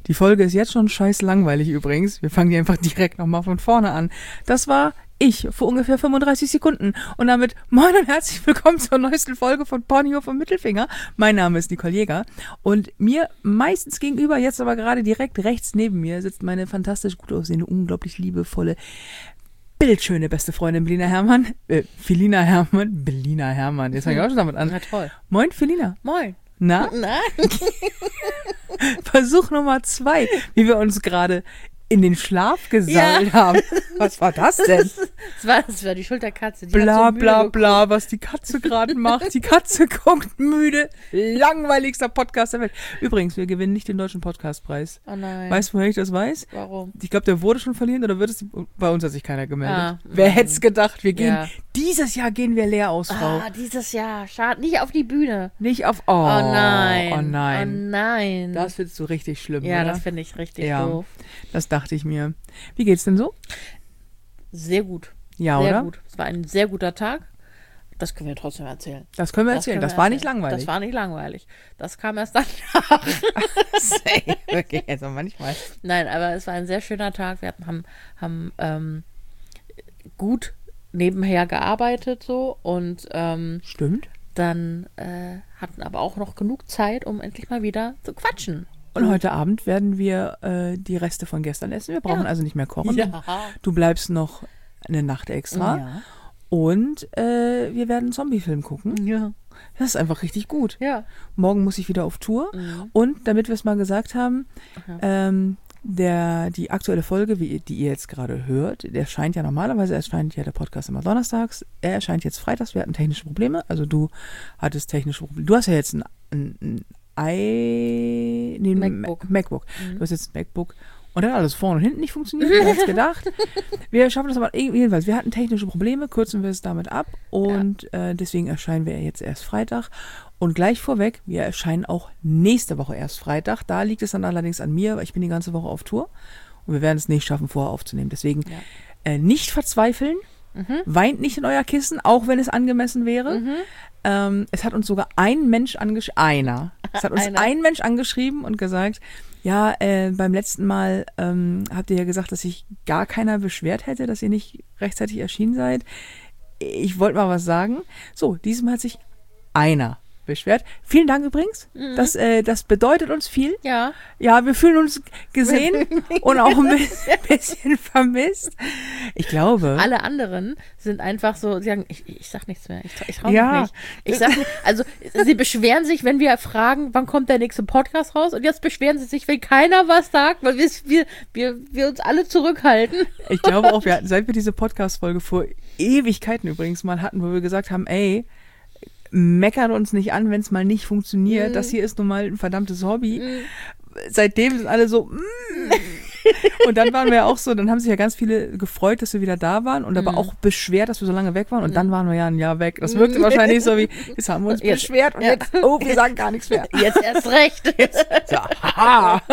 Die Folge ist jetzt schon scheiß langweilig übrigens. Wir fangen die einfach direkt nochmal von vorne an. Das war ich vor ungefähr 35 Sekunden. Und damit moin und herzlich willkommen zur neuesten Folge von Ponyhof und Mittelfinger. Mein Name ist Nicole Jäger. Und mir meistens gegenüber, jetzt aber gerade direkt rechts neben mir, sitzt meine fantastisch gut aussehende, unglaublich liebevolle, bildschöne beste Freundin Belina Herrmann. Belina Herrmann. Jetzt fange ich auch schon damit an. Na toll. Moin, Felina. Moin. Na? Nein. Versuch Nummer 2, wie wir uns gerade in den Schlaf gesammelt haben. Was war das denn? Das war die Schulterkatze. Die Bla hat so Mühe bla geguckt. bla, was die Katze gerade macht. Die Katze guckt müde. Langweiligster Podcast der Welt. Übrigens, wir gewinnen nicht den deutschen Podcastpreis. Oh nein. Weißt du, woher ich das weiß? Warum? Ich glaube, der wurde schon verliehen oder wird es? Bei uns hat sich keiner gemeldet. Ah, Wer hätte es gedacht? Wir gehen, Ja. dieses Jahr gehen wir leer aus, Frau. Dieses Jahr. Schade. Nicht auf die Bühne. Nicht auf, Oh nein. Oh nein. Oh nein. Das findest du richtig schlimm, ja, oder? das finde ich richtig Ja. doof. Das dachte ich mir. Wie geht's denn so? Sehr gut. Ja, sehr oder? gut. Es war ein sehr guter Tag. Das können wir trotzdem erzählen. Das können wir erzählen. können Das wir war nicht erzählen. langweilig. Das war nicht langweilig. Das kam erst danach. Okay, also manchmal. Nein, aber es war ein sehr schöner Tag. Wir haben gut nebenher gearbeitet so und Stimmt. dann hatten aber auch noch genug Zeit, um endlich mal wieder zu quatschen. Und heute Abend werden wir die Reste von gestern essen. Wir brauchen Ja. also nicht mehr kochen. Ja. Du bleibst noch eine Nacht extra. Ja. Und wir werden einen Zombie-Film gucken. Ja. Das ist einfach richtig gut. Ja. Morgen muss ich wieder auf Tour. Mhm. Und damit wir es mal gesagt haben, die aktuelle Folge, die ihr jetzt gerade hört, der erscheint ja normalerweise, erscheint ja der Podcast immer donnerstags. Er erscheint jetzt freitags. Wir hatten technische Probleme. Also du hattest technische Probleme. Du hast ja jetzt ein MacBook. MacBook. Du hast jetzt ein MacBook. Und dann hat alles vorne und hinten nicht funktioniert. Wer hätte es gedacht? Wir schaffen das aber jedenfalls. Wir hatten technische Probleme, kürzen wir es damit ab. Und deswegen erscheinen wir jetzt erst Freitag. Und gleich vorweg, wir erscheinen auch nächste Woche erst Freitag. Da liegt es dann allerdings an mir, weil ich bin die ganze Woche auf Tour. Und wir werden es nicht schaffen, vorher aufzunehmen. Deswegen nicht verzweifeln. Weint nicht in euer Kissen, auch wenn es angemessen wäre. Es hat uns sogar ein Mensch angeschrieben und gesagt, ja, beim letzten Mal habt ihr ja gesagt, dass sich gar keiner beschwert hätte, dass ihr nicht rechtzeitig erschienen seid. Ich wollte mal was sagen. So, diesmal hat sich einer beschwert. Vielen Dank übrigens. Das bedeutet uns viel. Ja. Ja, wir fühlen uns gesehen und auch ein bisschen vermisst. Ich glaube. Alle anderen sind einfach so, sie sagen, ich sag nichts mehr, ich traue Ja. mich nicht. Ich sag nicht, also sie beschweren sich, wenn wir fragen, wann kommt der nächste Podcast raus, und jetzt beschweren sie sich, wenn keiner was sagt, weil wir uns alle zurückhalten. Ich glaube auch, seit wir diese Podcast-Folge vor Ewigkeiten übrigens mal hatten, wo wir gesagt haben, ey, meckern uns nicht an, wenn es mal nicht funktioniert. Das hier ist nun mal ein verdammtes Hobby. Seitdem sind alle so, Und dann waren wir ja auch so, dann haben sich ja ganz viele gefreut, dass wir wieder da waren und aber auch beschwert, dass wir so lange weg waren. Und dann waren wir ja ein Jahr weg. Das wirkte wahrscheinlich so wie, jetzt haben wir uns beschwert und jetzt, wir sagen gar nichts mehr. Jetzt erst recht. So, haha.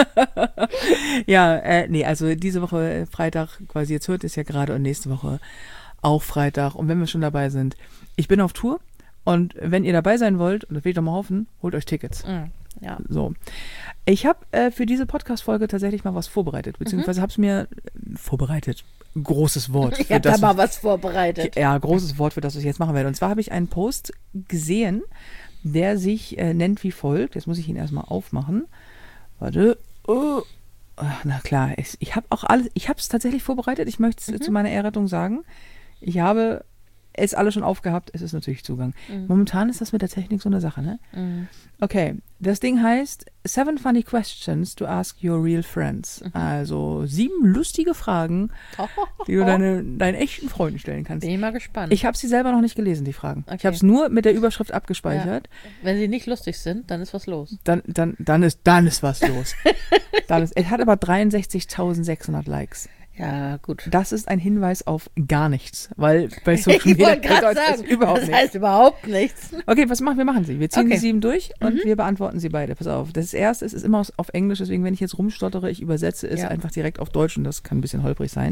Ja, nee, also diese Woche Freitag, quasi jetzt hört es ja gerade, und nächste Woche auch Freitag. Und wenn wir schon dabei sind, ich bin auf Tour. Und wenn ihr dabei sein wollt, und das will ich doch mal hoffen, holt euch Tickets. Ja. So. Ich habe für diese Podcast-Folge tatsächlich mal was vorbereitet, beziehungsweise habe es mir vorbereitet. Großes Wort. Ich habe da mal was vorbereitet. Ja, großes Wort, für das ich jetzt machen werde. Und zwar habe ich einen Post gesehen, der sich nennt wie folgt. Jetzt muss ich ihn erstmal aufmachen. Warte. Oh. Ach, na klar, ich habe auch alles, ich habe es tatsächlich vorbereitet. Ich möchte es zu meiner Errettung sagen. Ich habe es alle schon aufgehabt, es ist natürlich Zugang. Momentan ist das mit der Technik so eine Sache, ne? Okay, das Ding heißt 7 funny questions to ask your real friends. Also 7 lustige Fragen, die du deinen echten Freunden stellen kannst. Bin ich mal gespannt. Ich habe sie selber noch nicht gelesen, die Fragen. Okay. Ich habe es nur mit der Überschrift abgespeichert. Ja. Wenn sie nicht lustig sind, dann ist was los. Dann ist was los. Es hat aber 63.600 Likes. Ja, gut. Das ist ein Hinweis auf gar nichts, weil bei Social Media wollte gerade bedeutet es sagen, überhaupt das nichts. heißt überhaupt nichts. Okay, was machen wir? Machen sie. Wir ziehen Okay. die 7 durch und wir beantworten sie beide. Pass auf. Das erste ist immer auf Englisch, deswegen, wenn ich jetzt rumstottere, ich übersetze es einfach direkt auf Deutsch und das kann ein bisschen holprig sein.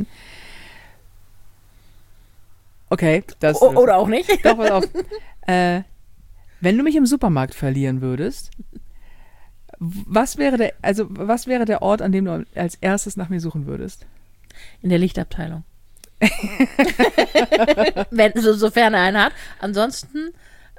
Okay. Oder auch nicht. Doch, pass auf. Wenn du mich im Supermarkt verlieren würdest, Was wäre der Ort, an dem du als erstes nach mir suchen würdest? In der Lichtabteilung. Sofern er einen hat. Ansonsten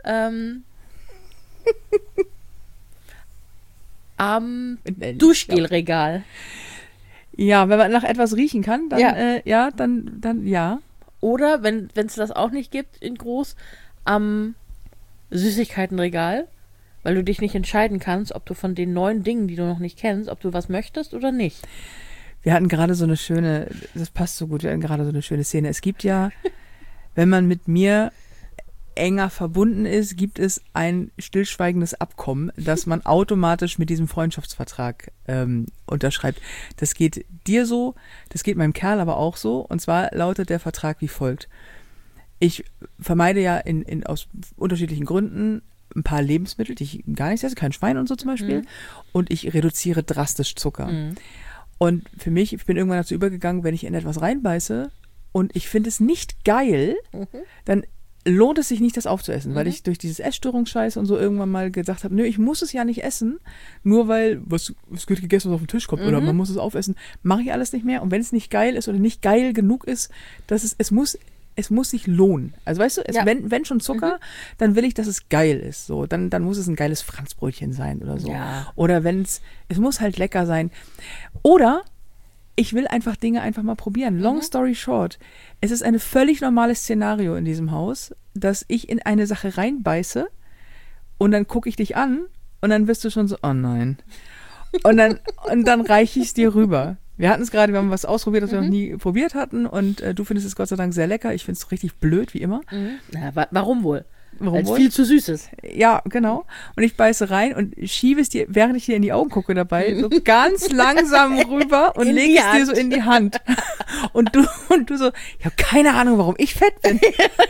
am Duschgelregal. Ja, wenn man nach etwas riechen kann, dann dann ja. Oder, wenn es das auch nicht gibt, in groß, am Süßigkeitenregal, weil du dich nicht entscheiden kannst, ob du von den neuen Dingen, die du noch nicht kennst, ob du was möchtest oder nicht. Wir hatten gerade so eine schöne, das passt so gut, wir hatten gerade so eine schöne Szene. Es gibt ja, wenn man mit mir enger verbunden ist, gibt es ein stillschweigendes Abkommen, dass man automatisch mit diesem Freundschaftsvertrag unterschreibt. Das geht dir so, das geht meinem Kerl aber auch so. Und zwar lautet der Vertrag wie folgt. Ich vermeide ja aus unterschiedlichen Gründen ein paar Lebensmittel, die ich gar nicht esse, kein Schwein und so zum Beispiel. Und ich reduziere drastisch Zucker. Und für mich, ich bin irgendwann dazu übergegangen, wenn ich in etwas reinbeiße und ich finde es nicht geil, dann lohnt es sich nicht, das aufzuessen, weil ich durch dieses Essstörungsscheiß und so irgendwann mal gesagt habe, nö, ich muss es ja nicht essen, nur weil es wird gegessen, was auf den Tisch kommt oder man muss es aufessen, mache ich alles nicht mehr. Und wenn es nicht geil ist oder nicht geil genug ist, es muss sich lohnen. Also weißt du, wenn schon Zucker, dann will ich, dass es geil ist. So, dann muss es ein geiles Franzbrötchen sein oder so. Ja. Oder es muss halt lecker sein. Oder ich will einfach Dinge einfach mal probieren. Long story short, es ist ein völlig normales Szenario in diesem Haus, dass ich in eine Sache reinbeiße und dann gucke ich dich an und dann bist du schon so, oh nein. Und dann reiche ich es dir rüber. Wir haben was ausprobiert, das wir noch nie probiert hatten und du findest es Gott sei Dank sehr lecker. Ich finde es richtig blöd, wie immer. Ja, warum wohl? Weil es wohl? viel zu süß ist. Ja, genau. Und ich beiße rein und schiebe es dir, während ich dir in die Augen gucke dabei, so ganz langsam rüber und lege es dir so in die Hand. Und du so, ich habe keine Ahnung, warum ich fett bin.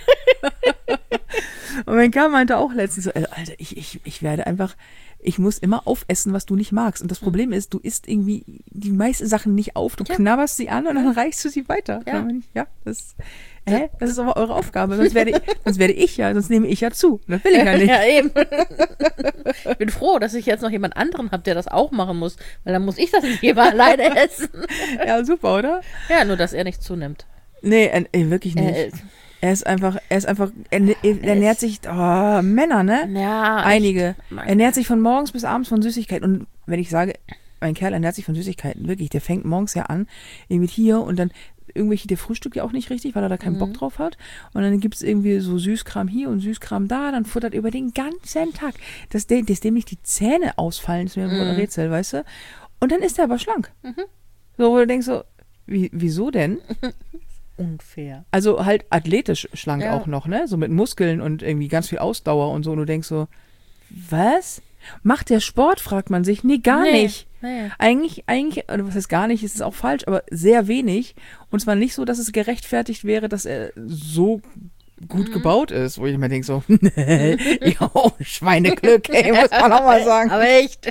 Und mein Kerl meinte auch letztens so, Alter, ich werde einfach, ich muss immer aufessen, was du nicht magst. Und das Problem ist, du isst irgendwie die meisten Sachen nicht auf, du knabberst sie an und dann reichst du sie weiter. Das ist aber eure Aufgabe, sonst nehme ich ja zu. Das will ich ja nicht. Ja, eben. Ich bin froh, dass ich jetzt noch jemand anderen habe, der das auch machen muss, weil dann muss ich das nicht immer alleine essen. Ja, super, oder? Ja, nur, dass er nicht zunimmt. Nee, wirklich nicht. Er ernährt sich, Männer, ne? Ja. Einige. Er ernährt sich von morgens bis abends von Süßigkeiten. Und wenn ich sage, mein Kerl ernährt sich von Süßigkeiten, wirklich, der fängt morgens ja an, irgendwie hier und dann der frühstückt ja auch nicht richtig, weil er da keinen Bock drauf hat. Und dann gibt es irgendwie so Süßkram hier und Süßkram da, dann futtert über den ganzen Tag. Dass dem nicht die Zähne ausfallen, ist mir ein Rätsel, weißt du? Und dann ist er aber schlank. So, wo du denkst so, wieso denn? Unfair. Also halt athletisch schlank auch noch, ne? So mit Muskeln und irgendwie ganz viel Ausdauer und so. Und du denkst so, was? Macht der Sport, fragt man sich. Nee, gar nicht. Nee. Eigentlich, oder was heißt gar nicht, ist es auch falsch, aber sehr wenig. Und zwar nicht so, dass es gerechtfertigt wäre, dass er so gut gebaut ist, wo ich mir denke so, jo, Schweineglück, ey, muss man auch mal sagen. Aber echt.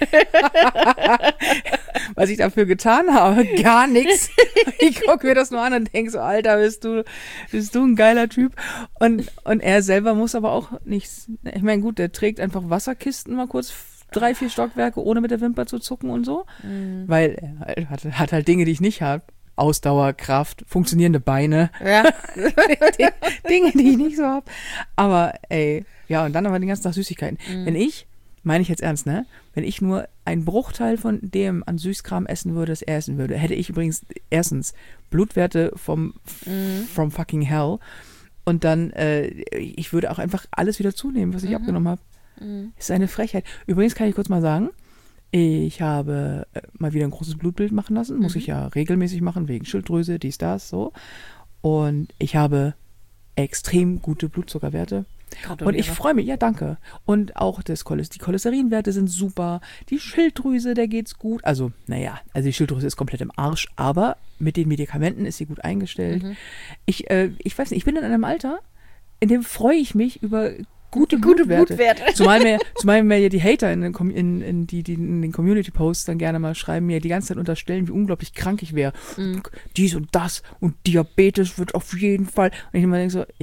Was ich dafür getan habe, gar nichts. Ich gucke mir das nur an und denke so, Alter, bist du ein geiler Typ. Und er selber muss aber auch nichts. Ich meine, gut, der trägt einfach Wasserkisten mal kurz 3, 4 Stockwerke, ohne mit der Wimper zu zucken und so. Weil er hat halt Dinge, die ich nicht habe. Ausdauer, Kraft, funktionierende Beine. Ja. Dinge, die ich nicht so habe. Aber ey, ja, und dann aber den ganzen Tag Süßigkeiten. Meine ich jetzt ernst, ne? Wenn ich nur einen Bruchteil von dem an Süßkram essen würde, das er essen würde, hätte ich übrigens erstens Blutwerte from fucking hell und dann, ich würde auch einfach alles wieder zunehmen, was ich abgenommen habe. Ist eine Frechheit. Übrigens kann ich kurz mal sagen, ich habe mal wieder ein großes Blutbild machen lassen. Muss ich ja regelmäßig machen, wegen Schilddrüse, dies, das, so. Und ich habe extrem gute Blutzuckerwerte. Und ich freue mich, ja, danke. Und auch die Cholesterinwerte sind super. Die Schilddrüse, der geht's gut. Also die Schilddrüse ist komplett im Arsch, aber mit den Medikamenten ist sie gut eingestellt. Ich weiß nicht, ich bin in einem Alter, in dem freue ich mich über gute Blutwerte. Zumal mir ja die Hater in den Community-Posts dann gerne mal schreiben, mir die ganze Zeit unterstellen, wie unglaublich krank ich wäre. Dies und das und Diabetes wird auf jeden Fall. Und ich immer denke so,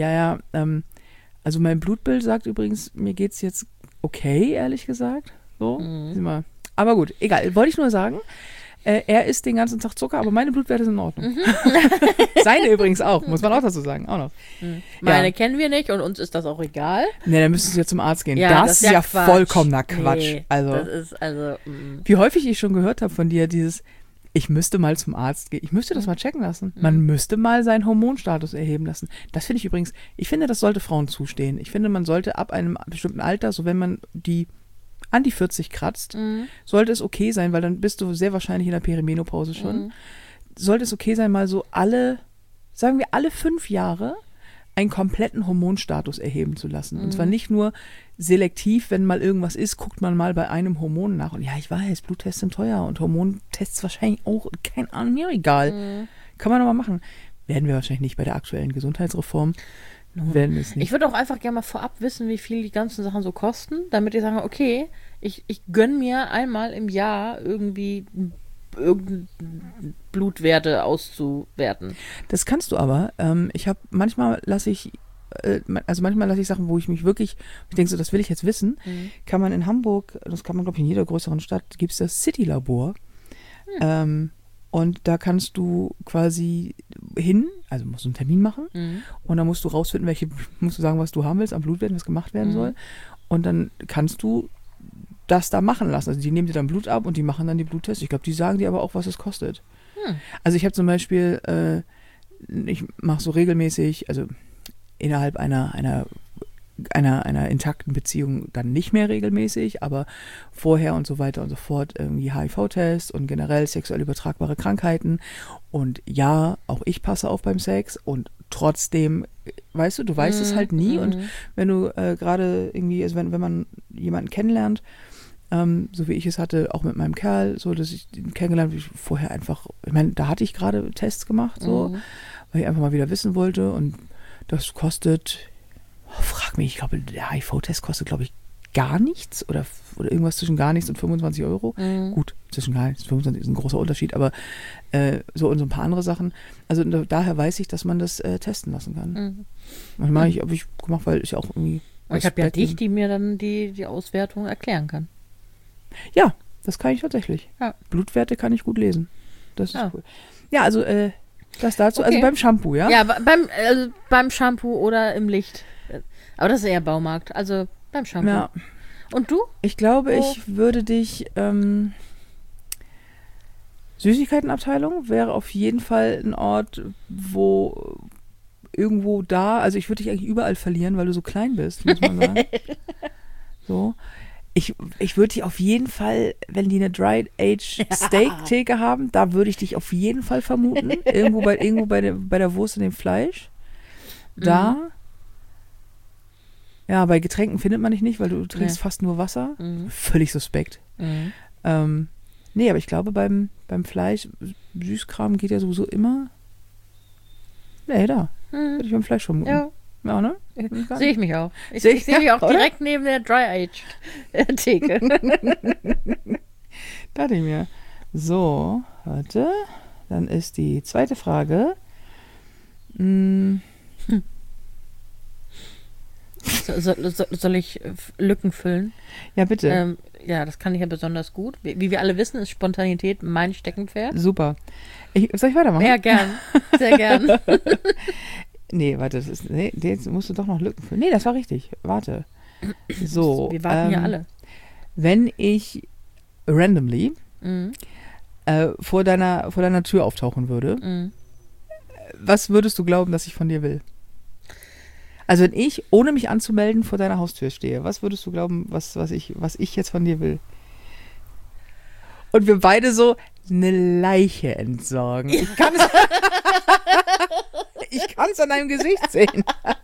also mein Blutbild sagt übrigens, mir geht's jetzt okay, ehrlich gesagt. So, Aber gut, egal. Wollte ich nur sagen, er isst den ganzen Tag Zucker, aber meine Blutwerte sind in Ordnung. Seine übrigens auch, muss man auch dazu sagen. Auch noch. Meine kennen wir nicht und uns ist das auch egal. Ne, dann müsstest du ja zum Arzt gehen. Ja, das ist ja Quatsch. vollkommener Quatsch. Nee, das ist wie häufig ich schon gehört habe von dir, ich müsste mal zum Arzt gehen. Ich müsste das mal checken lassen. Man müsste mal seinen Hormonstatus erheben lassen. Das finde ich übrigens, das sollte Frauen zustehen. Ich finde, man sollte ab einem bestimmten Alter, so wenn man an die 40 kratzt, sollte es okay sein, weil dann bist du sehr wahrscheinlich in der Perimenopause schon. Sollte es okay sein, mal so sagen wir alle 5 Jahre einen kompletten Hormonstatus erheben zu lassen. Und zwar nicht nur selektiv, wenn mal irgendwas ist, guckt man mal bei einem Hormon nach. Und ja, ich weiß, Bluttests sind teuer und Hormontests wahrscheinlich auch, keine Ahnung, mir egal. Kann man aber machen. Werden wir wahrscheinlich nicht bei der aktuellen Gesundheitsreform. Werden es nicht. Ich würde auch einfach gerne mal vorab wissen, wie viel die ganzen Sachen so kosten, damit ich sage, okay, ich gönne mir einmal im Jahr irgendeine Blutwerte auszuwerten. Das kannst du aber. Manchmal lasse ich Sachen, wo ich mich wirklich, ich denke so, das will ich jetzt wissen, kann man in Hamburg, das kann man glaube ich in jeder größeren Stadt, gibt es das City-Labor. Und da kannst du quasi also musst du einen Termin machen und dann musst du rausfinden, musst du sagen, was du haben willst, am Blutwerten, was gemacht werden soll. Und dann kannst du das da machen lassen. Also die nehmen dir dann Blut ab und die machen dann die Bluttests. Ich glaube, die sagen dir aber auch, was es kostet. Also ich habe zum Beispiel, ich mache so regelmäßig, also innerhalb einer intakten Beziehung dann nicht mehr regelmäßig, aber vorher und so weiter und so fort irgendwie HIV-Test und generell sexuell übertragbare Krankheiten. Und ja, auch ich passe auf beim Sex und trotzdem, weißt du weißt es halt nie. Und wenn du gerade irgendwie, also wenn man jemanden kennenlernt, so wie ich es hatte, auch mit meinem Kerl, so dass ich ihn kennengelernt habe, ich vorher einfach, ich meine, da hatte ich gerade Tests gemacht, so, weil ich einfach mal wieder wissen wollte und das kostet, frag mich, ich glaube, der HIV-Test kostet, glaube ich, gar nichts oder irgendwas zwischen gar nichts und 25 Euro. Gut, zwischen gar nichts und 25 ist ein großer Unterschied, aber so und so ein paar andere Sachen. Also daher weiß ich, dass man das testen lassen kann. Manchmal habe ich gemacht, weil ich auch irgendwie... Und ich habe ja dich, die mir dann die Auswertung erklären kann. Ja, das kann ich tatsächlich. Ja. Blutwerte kann ich gut lesen. Das ist cool. Ja, also das dazu, Okay. also beim Shampoo, ja? Ja, beim Shampoo oder im Licht. Aber das ist eher Baumarkt, also beim Shampoo. Ja. Und du? Ich glaube, ich würde dich, Süßigkeitenabteilung wäre auf jeden Fall ein Ort, wo irgendwo also ich würde dich eigentlich überall verlieren, weil du so klein bist, muss man sagen. So. Ich würde dich auf jeden Fall, wenn die eine Dried-Aged-Steak-Theke haben, da würde ich dich auf jeden Fall vermuten. Irgendwo bei der Wurst und dem Fleisch. Da. Ja, bei Getränken findet man dich nicht, weil du trinkst fast nur Wasser. Völlig suspekt. Nee, aber ich glaube, beim Fleisch, Süßkram geht ja sowieso immer. Nee, da. Würde ich beim Fleisch vermuten. Ja, ne? Sehe ich mich auch. Ich Sehe sehe mich auch direkt neben der Dry-Age-Theke. Dachte ich mir. So, warte. Dann ist die zweite Frage. Soll ich Lücken füllen? Ja, bitte. Ja, das kann ich ja besonders gut. Wie wir alle wissen, ist Spontanität mein Steckenpferd. Super. Soll ich weitermachen? Ja, gern. Sehr gern. Nee, warte, jetzt musst du doch noch Lücken füllen. Nee, das war richtig. Warte. So. Wir warten ja alle. Wenn ich randomly vor deiner Tür auftauchen würde, was würdest du glauben, dass ich von dir will? Also wenn ich, ohne mich anzumelden, vor deiner Haustür stehe, was würdest du glauben, was ich jetzt von dir will? Und wir beide so eine Leiche entsorgen. Ich kann es an deinem Gesicht sehen.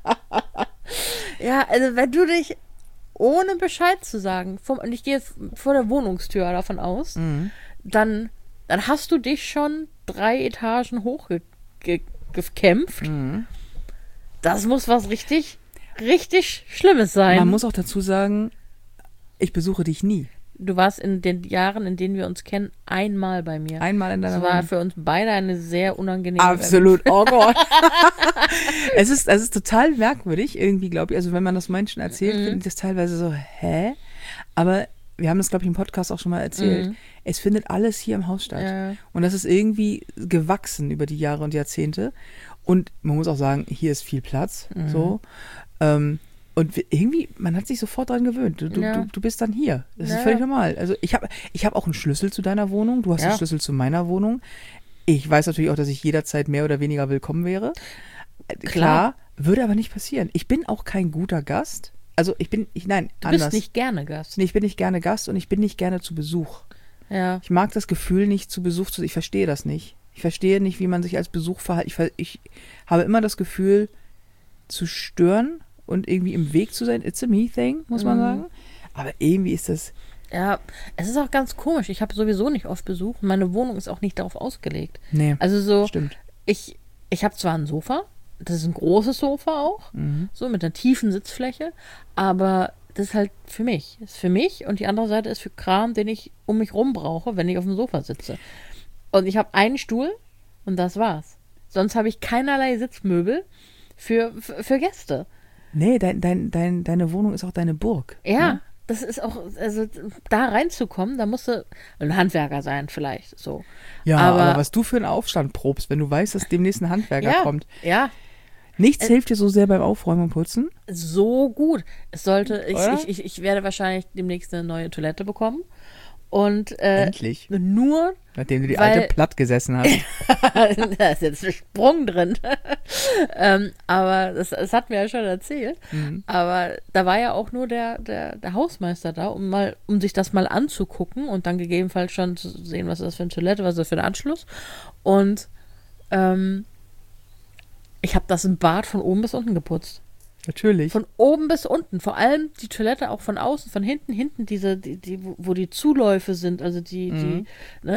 Ja, also wenn du dich ohne Bescheid zu sagen, und ich gehe vor der Wohnungstür davon aus, dann hast du dich schon 3 Etagen hochgekämpft. Das muss was richtig, richtig Schlimmes sein. Man muss auch dazu sagen, ich besuche dich nie. Du warst in den Jahren, in denen wir uns kennen, einmal bei mir. Einmal in deiner Wohnung. Das war Wohnung. für uns beide eine sehr unangenehme Absolut. Oh Gott. Es ist total merkwürdig irgendwie, glaube ich. Also wenn man das Menschen erzählt, finde ich das teilweise so, hä? Aber wir haben das, glaube ich, im Podcast auch schon mal erzählt, es findet alles hier im Haus statt. Ja. Und das ist irgendwie gewachsen über die Jahre und Jahrzehnte. Und man muss auch sagen, hier ist viel Platz. So. Und irgendwie, man hat sich sofort daran gewöhnt. Du bist dann hier. Das ist völlig normal. Also ich hab auch einen Schlüssel zu deiner Wohnung. Du hast einen Schlüssel zu meiner Wohnung. Ich weiß natürlich auch, dass ich jederzeit mehr oder weniger willkommen wäre. Klar, würde aber nicht passieren. Ich bin auch kein guter Gast. Also nein, Du anders. bist nicht gerne Gast. Nee, ich bin nicht gerne Gast und ich bin nicht gerne zu Besuch. Ja. Ich mag das Gefühl nicht, zu Besuch zu sein. Ich verstehe das nicht. Ich verstehe nicht, wie man sich als Besuch verhält. Ich habe immer das Gefühl, zu stören und irgendwie im Weg zu sein. It's a me thing, muss man sagen. Aber irgendwie ist das... Ja, es ist auch ganz komisch. Ich habe sowieso nicht oft Besuch. Meine Wohnung ist auch nicht darauf ausgelegt. Nee, Also so, stimmt. ich habe zwar ein Sofa, das ist ein großes Sofa auch, so mit einer tiefen Sitzfläche, aber das ist halt für mich. Das ist für mich und die andere Seite ist für Kram, den ich um mich rum brauche, wenn ich auf dem Sofa sitze. Und ich habe einen Stuhl und das war's. Sonst habe ich keinerlei Sitzmöbel für Gäste. Nee, deine Wohnung ist auch deine Burg. Ja, Ne? das ist auch, also da reinzukommen, da musst du ein Handwerker sein vielleicht, so. Ja, Aber- aber was du für einen Aufstand probst, wenn du weißt, dass demnächst ein Handwerker Ja, kommt. ja, Nichts hilft dir so sehr beim Aufräumen und Putzen. so gut. Es sollte, Oder? ich werde wahrscheinlich demnächst eine neue Toilette bekommen. Und Endlich. nur, Nachdem du die weil- alte platt gesessen hast. da ist jetzt ein Sprung drin. Aber das hat mir ja schon erzählt. Aber da war ja auch nur der Hausmeister da, um sich das mal anzugucken und dann gegebenenfalls schon zu sehen, was ist das für eine Toilette, was ist das für ein Anschluss. Und ich habe das im Bad von oben bis unten geputzt. Natürlich. Von oben bis unten. Vor allem die Toilette auch von außen, von hinten diese, wo die Zuläufe sind, also die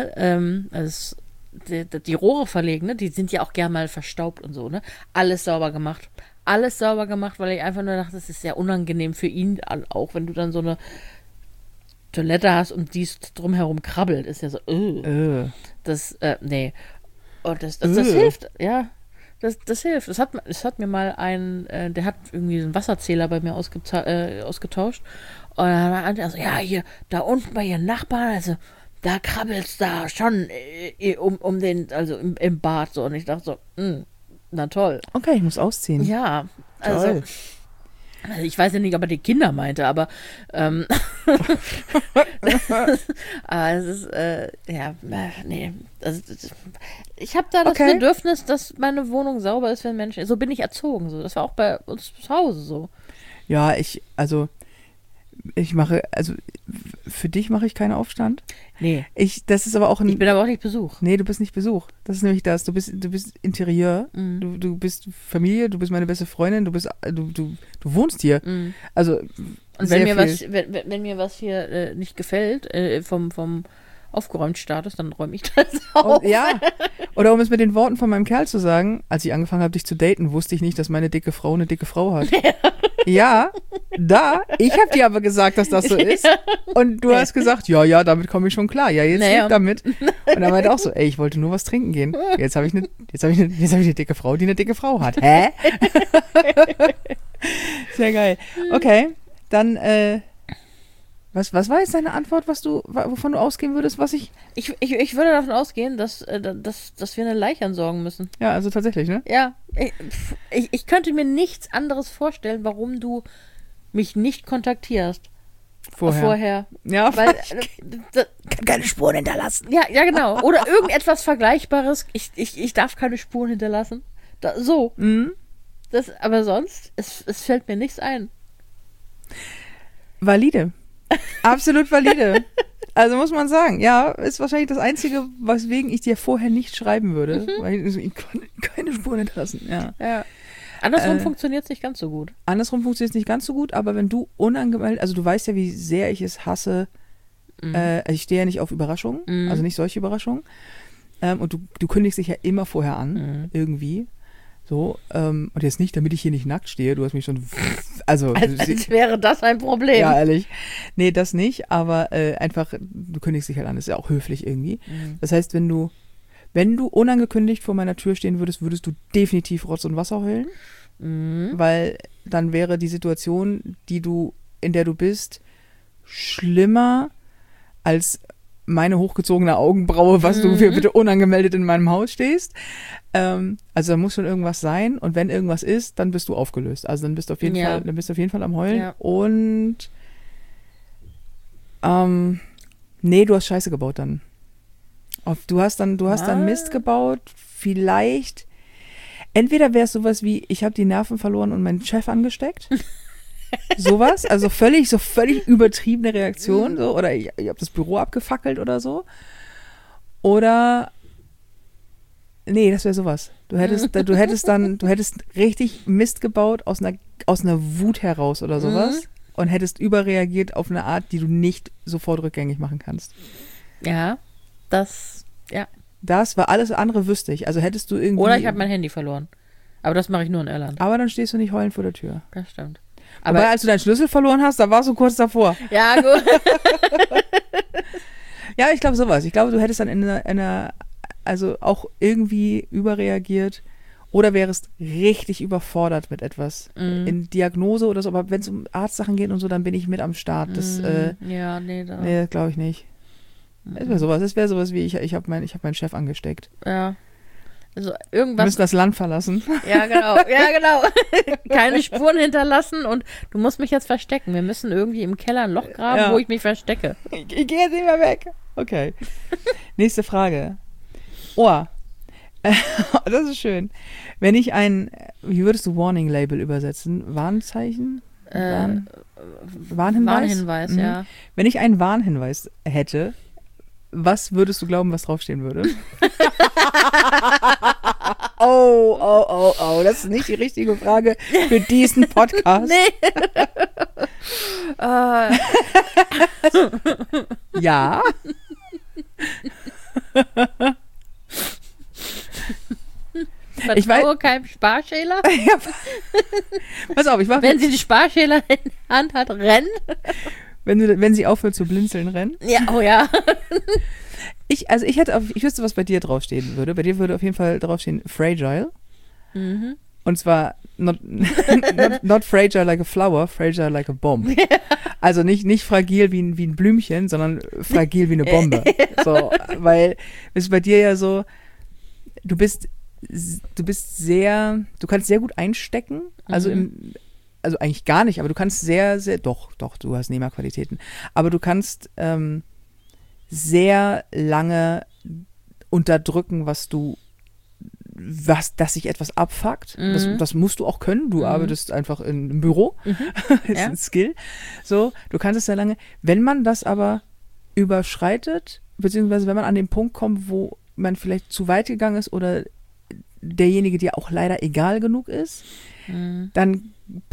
Rohre verlegen, ne? Die sind ja auch gern mal verstaubt und so, ne? Alles sauber gemacht. Alles sauber gemacht, weil ich einfach nur dachte, das ist sehr unangenehm für ihn, auch wenn du dann so eine Toilette hast und die drumherum krabbelt, ist ja so, nee. Und das hilft, ja. Das hilft. Das hat mir mal der hat irgendwie einen Wasserzähler bei mir ausgetauscht. Und dann hat er so, ja, hier, da unten bei ihren Nachbarn, also da krabbelt's da schon um den, also im Bad so. Und ich dachte so, na toll. Okay, ich muss ausziehen. Ja, Toll. also ich weiß ja nicht, ob er die Kinder meinte, aber aber es ist, nee. Also, ich habe da das Okay. Bedürfnis, dass meine Wohnung sauber ist, wenn Menschen. So bin ich erzogen. So. Das war auch bei uns zu Hause so. Ja, für dich mache ich keinen Aufstand. Nee. Das ist aber auch ein... Ich bin aber auch nicht Besuch. Nee, du bist nicht Besuch. Das ist nämlich das. Du bist Interieur. Du bist Familie, du bist meine beste Freundin, du wohnst hier. Also Und sehr wenn mir was hier nicht gefällt, vom Aufgeräumt-Status, dann räume ich das auf. Ja. Oder um es mit den Worten von meinem Kerl zu sagen, als ich angefangen habe, dich zu daten, wusste ich nicht, dass meine dicke Frau eine dicke Frau hat. Ja, ich habe dir aber gesagt, dass das so ist. Und du hast gesagt, ja, damit komme ich schon klar. Ja, jetzt Naja. nicht damit. Und er meinte auch so, ey, ich wollte nur was trinken gehen. Jetzt habe ich eine dicke Frau, die eine dicke Frau hat. Hä? Sehr geil. Okay, dann, was war jetzt deine Antwort, wovon du ausgehen würdest, was ich... Ich würde davon ausgehen, dass wir eine Leiche entsorgen müssen. Ja, also tatsächlich, ne? Ja, ich könnte mir nichts anderes vorstellen, warum du mich nicht kontaktierst. Vorher. Ja, Weil, kann keine Spuren hinterlassen. ja, genau. Oder irgendetwas Vergleichbares. Ich darf keine Spuren hinterlassen. So. Aber sonst, es fällt mir nichts ein. Valide. Absolut valide. Also muss man sagen, ja, ist wahrscheinlich das Einzige, weswegen ich dir vorher nicht schreiben würde. Weil ich kann keine Spuren hinterlassen. Ja. Ja. Andersrum funktioniert es nicht ganz so gut. Andersrum funktioniert es nicht ganz so gut, aber wenn du unangemeldet, also du weißt ja, wie sehr ich es hasse, also ich stehe ja nicht auf Überraschungen, also nicht solche Überraschungen. Und du kündigst dich ja immer vorher an, irgendwie. So, und jetzt nicht, damit ich hier nicht nackt stehe, du hast mich schon, also Als wäre das ein Problem. ja, ehrlich. Nee, das nicht, aber einfach, du kündigst dich halt an, das ist ja auch höflich irgendwie. Das heißt, wenn du unangekündigt vor meiner Tür stehen würdest, würdest du definitiv Rotz und Wasser heulen, weil dann wäre die Situation, in der du bist, schlimmer als meine hochgezogene Augenbraue, was du für bitte unangemeldet in meinem Haus stehst. Also da muss schon irgendwas sein und wenn irgendwas ist, dann bist du aufgelöst. Also dann bist du auf jeden Fall am Heulen. Ja. Und nee, du hast Scheiße gebaut dann. Du hast dann Mist gebaut, vielleicht. Entweder wäre es sowas wie, ich habe die Nerven verloren und meinen Chef angesteckt. Sowas, also völlig übertriebene Reaktion, so, oder ich habe das Büro abgefackelt oder so. Oder nee, das wäre sowas. Du hättest richtig Mist gebaut aus einer Wut heraus oder sowas und hättest überreagiert auf eine Art, die du nicht sofort rückgängig machen kannst. Ja, das war alles andere wüsste ich. Also hättest du irgendwie. Oder ich habe mein Handy verloren. Aber das mache ich nur in Irland. Aber dann stehst du nicht heulend vor der Tür. Das stimmt. Aber als du deinen Schlüssel verloren hast, da warst du kurz davor. Ja, gut. Ja, ich glaube sowas. Ich glaube, du hättest dann in einer also auch irgendwie überreagiert oder wärst richtig überfordert mit etwas. In Diagnose oder so. Aber wenn es um Arztsachen geht und so, dann bin ich mit am Start. Das, nee, das glaube ich nicht. Es wäre sowas wie, ich hab meinen Chef angesteckt. Ja. Also Wir irgendwas. müssen das Land verlassen. Ja, genau. Keine Spuren hinterlassen und du musst mich jetzt verstecken. Wir müssen irgendwie im Keller ein Loch graben, wo ich mich verstecke. Ich gehe jetzt nicht mehr weg. Okay. Nächste Frage. Das ist schön. Wenn ich wie würdest du Warning Label übersetzen? Warnzeichen? Warnhinweis? Warnhinweis, ja. Wenn ich einen Warnhinweis hätte, was würdest du glauben, was draufstehen würde? Oh, das ist nicht die richtige Frage für diesen Podcast. Nee. Ja. Vertraue keinem Sparschäler. Ja. Pass auf, Wenn sie die Sparschäler in der Hand hat, rennen. Wenn sie aufhört zu blinzeln, rennen. Ja, oh ja. Ich wüsste, was bei dir draufstehen würde. Bei dir würde auf jeden Fall draufstehen Fragile. Und zwar not fragile like a flower, fragile like a bomb. Also nicht fragil wie ein Blümchen, sondern fragil wie eine Bombe. So, weil es ist bei dir ja so, du kannst sehr gut einstecken, also eigentlich gar nicht, aber du kannst sehr, sehr, doch, du hast Nehmerqualitäten, aber du kannst sehr lange unterdrücken, dass sich etwas abfuckt. Das musst du auch können. Du arbeitest einfach im Büro. Das ist ein Skill. So, du kannst es sehr lange. Wenn man das aber überschreitet, beziehungsweise wenn man an den Punkt kommt, wo man vielleicht zu weit gegangen ist oder derjenige dir auch leider egal genug ist, dann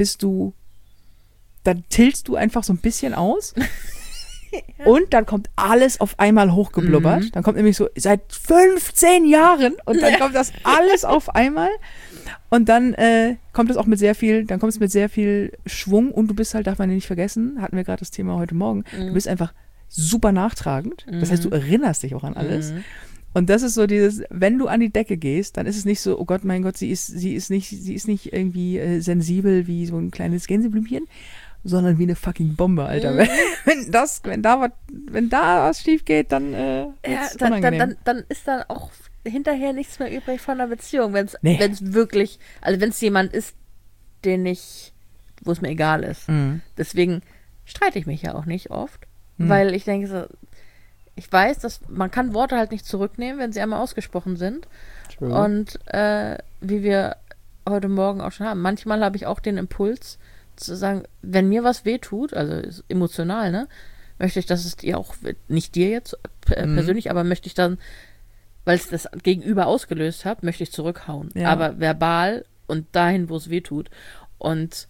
tiltst du einfach so ein bisschen aus. Und dann kommt alles auf einmal hochgeblubbert. Dann kommt nämlich so, seit 15 Jahren und dann kommt das alles auf einmal und dann kommt es mit sehr viel Schwung und du bist halt, darf man nicht vergessen, hatten wir gerade das Thema heute Morgen, du bist einfach super nachtragend. Das heißt, du erinnerst dich auch an alles. Und das ist so dieses, wenn du an die Decke gehst, dann ist es nicht so, oh Gott, mein Gott, sie ist nicht irgendwie sensibel wie so ein kleines Gänseblümchen, sondern wie eine fucking Bombe, Alter. Wenn da was schief geht, dann ist unangenehm. Dann ist dann auch hinterher nichts mehr übrig von einer Beziehung, wenn es wirklich, also wenn es jemand ist, wo es mir egal ist. Deswegen streite ich mich ja auch nicht oft, weil ich denke so, ich weiß, dass man kann Worte halt nicht zurücknehmen, wenn sie einmal ausgesprochen sind. True. Und wie wir heute Morgen auch schon haben, manchmal habe ich auch den Impuls zu sagen, wenn mir was wehtut, also ist emotional, ne, möchte ich, dass es dir auch, nicht dir jetzt persönlich, aber möchte ich dann, weil es das Gegenüber ausgelöst hat, möchte ich zurückhauen. Ja. Aber verbal und dahin, wo es wehtut. Und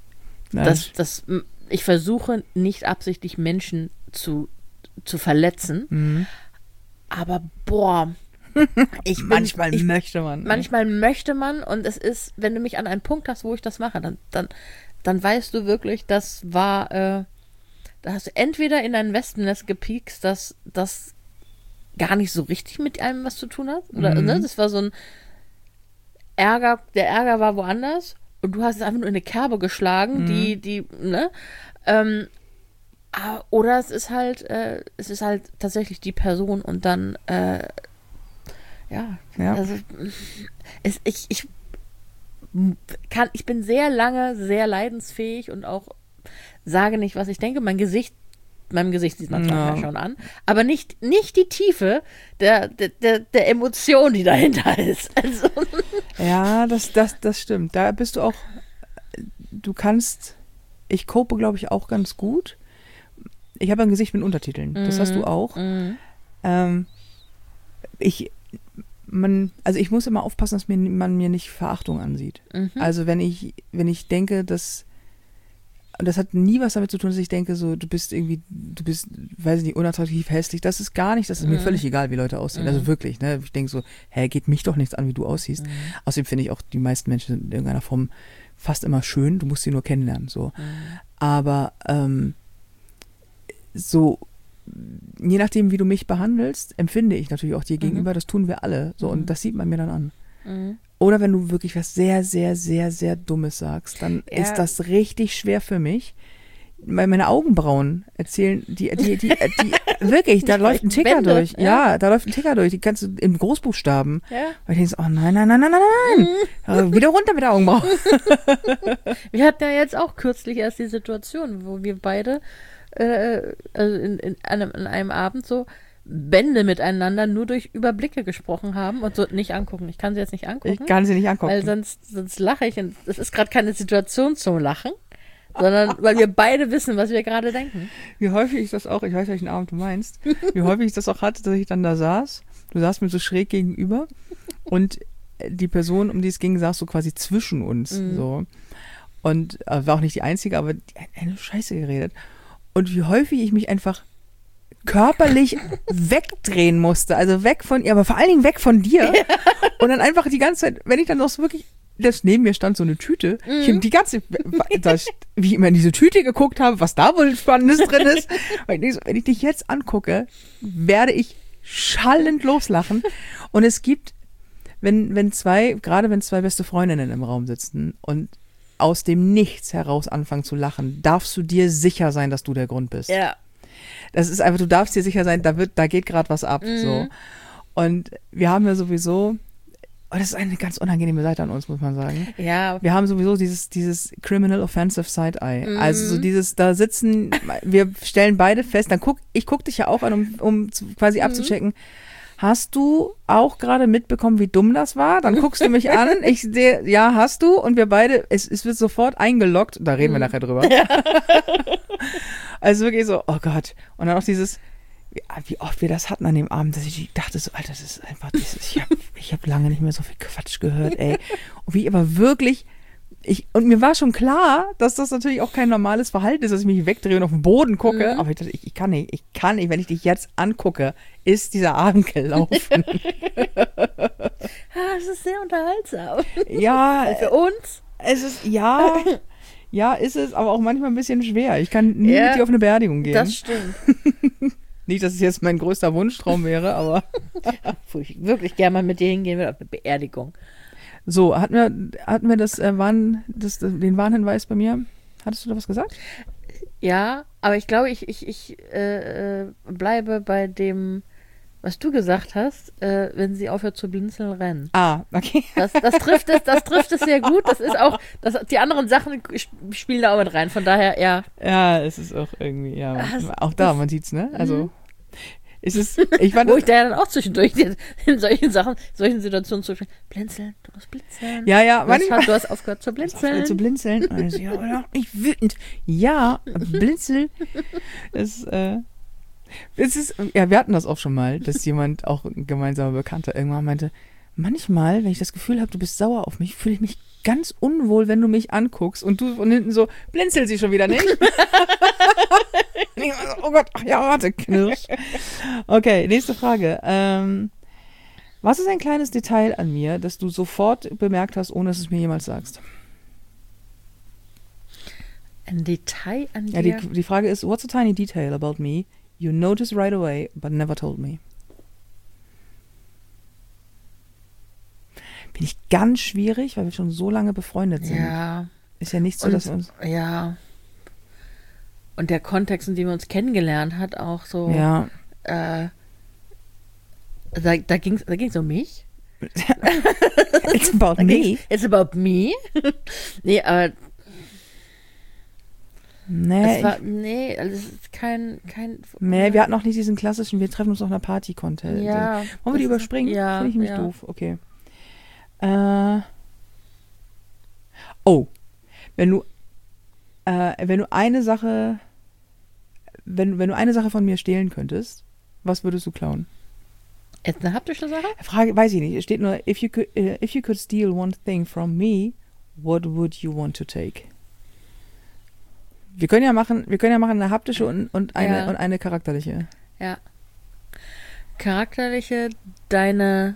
ich versuche nicht absichtlich Menschen zu verletzen, aber manchmal möchte man. Manchmal möchte man und es ist, wenn du mich an einen Punkt hast, wo ich das mache, dann weißt du wirklich, das war, da hast du entweder in dein Wespennest gepiekst, dass das gar nicht so richtig mit einem was zu tun hat, oder ne, das war so ein Ärger, der Ärger war woanders und du hast es einfach nur in eine Kerbe geschlagen, die, ne, Oder es ist halt tatsächlich die Person und dann, ja, Ja. also ich bin sehr lange sehr leidensfähig und auch sage nicht, was ich denke. Meinem Gesicht sieht man zwar schon an, aber nicht die Tiefe der Emotion, die dahinter ist. Also. Ja, das stimmt. Da bist du auch, ich cope, glaube ich, auch ganz gut. Ich habe ein Gesicht mit Untertiteln. Das hast du auch. Ich muss immer aufpassen, dass man mir nicht Verachtung ansieht. Also wenn ich denke, und das hat nie was damit zu tun, dass ich denke, so, du bist, weiß ich nicht, unattraktiv, hässlich. Das ist gar nicht, das ist mir völlig egal, wie Leute aussehen. Also wirklich, ne? Ich denke so, geht mich doch nichts an, wie du aussiehst. Außerdem finde ich auch, die meisten Menschen sind in irgendeiner Form fast immer schön, du musst sie nur kennenlernen, so. Aber, so, je nachdem, wie du mich behandelst, empfinde ich natürlich auch dir gegenüber, das tun wir alle, so, und das sieht man mir dann an. Oder wenn du wirklich was sehr, sehr, sehr, sehr Dummes sagst, dann ist das richtig schwer für mich. Weil meine Augenbrauen erzählen, die wirklich, da läuft ein Ticker durch. Ja, da läuft ein Ticker durch. Die kannst du in Großbuchstaben. Ja. Weil ich denke, oh nein. Wieder runter mit der Augenbrauen. Wir hatten ja jetzt auch kürzlich erst die Situation, wo wir beide also in einem Abend so Bände miteinander nur durch Überblicke gesprochen haben und so nicht angucken. Ich kann sie jetzt nicht angucken. Ich kann sie nicht angucken. Weil sonst lache ich. Und das ist gerade keine Situation zum Lachen, sondern weil wir beide wissen, was wir gerade denken. Wie häufig ich das auch, ich weiß, welchen Abend du meinst, wie häufig ich das auch hatte, dass ich dann da saß. Du saßt mir so schräg gegenüber und die Person, um die es ging, saß so quasi zwischen uns. So. Und war auch nicht die Einzige, aber die hat eine Scheiße geredet. Und wie häufig ich mich einfach körperlich wegdrehen musste, also weg von ihr, aber vor allen Dingen weg von dir. Und dann einfach die ganze Zeit, wenn ich dann noch so wirklich, das neben mir stand so eine Tüte, ich habe die ganze, wie ich immer in diese Tüte geguckt habe, was da wohl Spannendes drin ist. Und ich denke so, wenn ich dich jetzt angucke, werde ich schallend loslachen. Und es gibt, gerade wenn zwei beste Freundinnen im Raum sitzen und aus dem Nichts heraus anfangen zu lachen, darfst du dir sicher sein, dass du der Grund bist. Ja. Das ist einfach, du darfst dir sicher sein, da geht gerade was ab. So. Und wir haben ja sowieso, das ist eine ganz unangenehme Seite an uns, muss man sagen. Ja. Wir haben sowieso dieses Criminal Offensive Side-Eye. Also so da sitzen, wir stellen beide fest, ich guck dich ja auch an, um quasi abzuchecken. Hast du auch gerade mitbekommen, wie dumm das war? Dann guckst du mich an, ich sehe, ja, hast du? Und wir beide, es wird sofort eingeloggt, da reden wir nachher drüber. Ja. Also wirklich so, oh Gott. Und dann auch dieses, wie oft wir das hatten an dem Abend, dass ich dachte so, Alter, das ist einfach, ich hab lange nicht mehr so viel Quatsch gehört, ey. Und wie aber wirklich, und mir war schon klar, dass das natürlich auch kein normales Verhalten ist, dass ich mich wegdrehe und auf den Boden gucke. Aber ich dachte, ich kann nicht, wenn ich dich jetzt angucke, ist dieser Abend gelaufen. Das ist sehr unterhaltsam. Ja. Für uns. Es ist, ja, ist es, aber auch manchmal ein bisschen schwer. Ich kann nie mit dir auf eine Beerdigung gehen. Das stimmt. Nicht, dass es jetzt mein größter Wunschtraum wäre, aber. Wo ich wirklich gerne mal mit dir hingehen würde, auf eine Beerdigung. So, hatten wir den Warnhinweis bei mir? Hattest du da was gesagt? Ja, aber ich glaube, ich bleibe bei dem, was du gesagt hast, wenn sie aufhört zu blinzeln, rennen. Ah, okay. Das trifft es sehr gut. Das ist auch, die anderen Sachen spielen da auch mit rein. Von daher, ja. Ja, es ist auch irgendwie, ja. Auch da, man sieht's, ne? Also. Wo ich da ja dann auch zwischendurch in solchen Situationen zwischen blinzeln, du musst blinzeln. Ja, du hast aufgehört zu blinzeln. Also, ja, oder? Ich wütend. Ja, blinzel. Wir hatten das auch schon mal, dass jemand, auch ein gemeinsamer Bekannter, irgendwann meinte, manchmal, wenn ich das Gefühl habe, du bist sauer auf mich, fühle ich mich ganz unwohl, wenn du mich anguckst und du von hinten so, blinzel sie schon wieder nicht? Und ich so, oh Gott, ach ja, warte, Knirsch. Okay, nächste Frage. Was ist ein kleines Detail an mir, das du sofort bemerkt hast, ohne dass du es mir jemals sagst? Ein Detail an dir? Ja, die Frage ist, what's a tiny detail about me you noticed right away, but never told me? Bin ich ganz schwierig, weil wir schon so lange befreundet sind. Ja. Ist ja nicht so, dass wir uns... Ja. Und der Kontext, in dem wir uns kennengelernt hat, auch so, Ja. da ging's um mich. It's about me. It's about me. Nee, aber Nee, also es ist kein. nee, wir hatten auch nicht diesen klassischen, wir treffen uns auf einer Party-Content. Ja. Wollen wir die überspringen? Ja. Finde ich nämlich ja. doof. Okay. Oh. Wenn du eine Sache von mir stehlen könntest, was würdest du klauen? Jetzt eine haptische Sache? Frage, weiß ich nicht. Es steht nur, if you could steal one thing from me, what would you want to take? Wir können ja machen eine haptische und eine charakterliche. Ja. Charakterliche, deine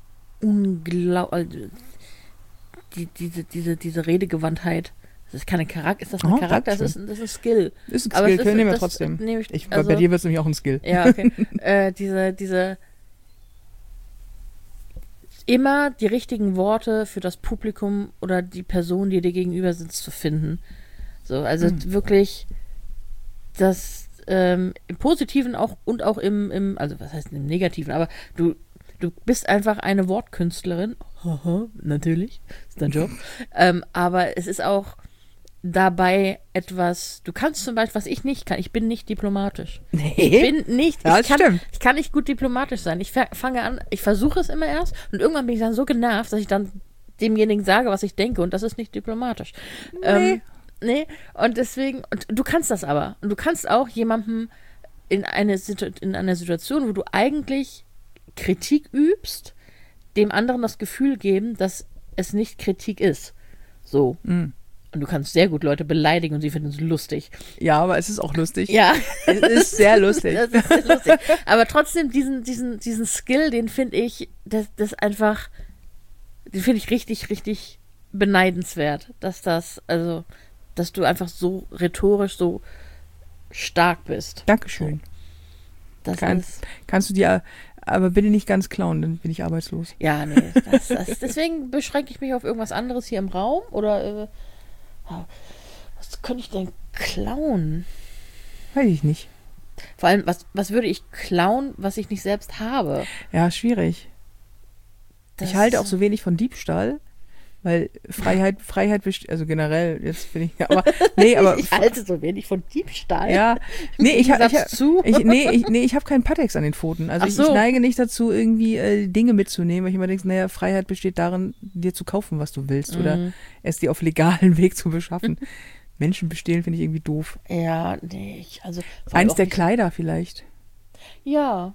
diese Redegewandtheit. Das ist keine Charakter, ist das ein Charakter? Das ist ein Skill. Ist ein Skill, können wir trotzdem. Bei dir wird es nämlich auch ein Skill. Ja, okay. diese immer die richtigen Worte für das Publikum oder die Person, die dir gegenüber sitzt, zu finden. So, also wirklich das im Positiven auch und auch im, also was heißt im Negativen, aber du bist einfach eine Wortkünstlerin. Natürlich, ist dein Job. Aber es ist auch dabei etwas, du kannst zum Beispiel, was ich nicht kann, ich bin nicht diplomatisch. Nee. Ich kann nicht gut diplomatisch sein. Ich fange an, ich versuche es immer erst und irgendwann bin ich dann so genervt, dass ich dann demjenigen sage, was ich denke und das ist nicht diplomatisch. Nee, und deswegen, und du kannst das aber. Und du kannst auch jemandem in einer Situation, wo du eigentlich Kritik übst, dem anderen das Gefühl geben, dass es nicht Kritik ist. So. Mm. Und du kannst sehr gut Leute beleidigen und sie finden es lustig. Ja, aber es ist auch lustig. Ja. Es ist sehr lustig. Das ist sehr lustig. Aber trotzdem, diesen Skill, den finde ich, den finde ich richtig, richtig beneidenswert, dass du einfach so rhetorisch so stark bist. Dankeschön. Kannst du dir aber bitte nicht ganz klauen, dann bin ich arbeitslos. Ja, nee. Deswegen beschränke ich mich auf irgendwas anderes hier im Raum. Oder was könnte ich denn klauen? Weiß ich nicht. Vor allem, was würde ich klauen, was ich nicht selbst habe? Ja, schwierig. Ich halte auch so wenig von Diebstahl, weil Freiheit besteht, also generell, jetzt bin ich, aber ich halte so wenig von Diebstahl. Ja, ich habe keinen Patex an den Pfoten. Also ich neige nicht dazu, irgendwie Dinge mitzunehmen, weil ich immer denke, naja, Freiheit besteht darin, dir zu kaufen, was du willst oder es dir auf legalen Weg zu beschaffen. Menschen bestehlen finde ich irgendwie doof. Ja, nee, also eins der Kleider vielleicht. Ja,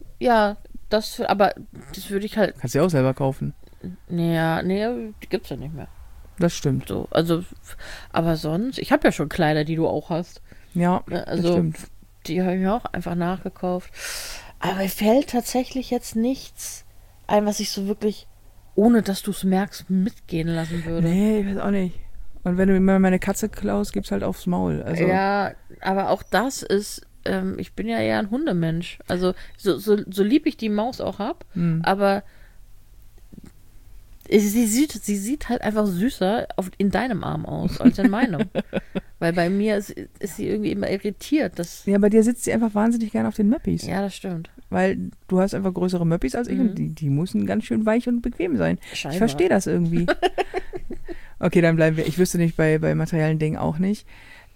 das würde ich halt. Kannst du ja auch selber kaufen. Nee, die gibt's ja nicht mehr. Das stimmt. So, also, aber sonst, ich habe ja schon Kleider, die du auch hast. Ja, also, das stimmt. Die habe ich mir auch einfach nachgekauft. Aber mir fällt tatsächlich jetzt nichts ein, was ich so wirklich, ohne dass du es merkst, mitgehen lassen würde. Nee, ich weiß auch nicht. Und wenn du mir meine Katze klaust, gibt's halt aufs Maul. Also. Ja, aber auch das ist, ich bin ja eher ein Hundemensch. Also, so lieb ich die Maus auch hab, aber sie sieht halt einfach süßer in deinem Arm aus als in meinem. Weil bei mir ist sie irgendwie immer irritiert. Ja, bei dir sitzt sie einfach wahnsinnig gerne auf den Möppis. Ja, das stimmt. Weil du hast einfach größere Möppis als ich und die müssen ganz schön weich und bequem sein. Scheinbar. Ich verstehe das irgendwie. Okay, dann bleiben wir. Ich wüsste nicht, bei materiellen Dingen auch nicht.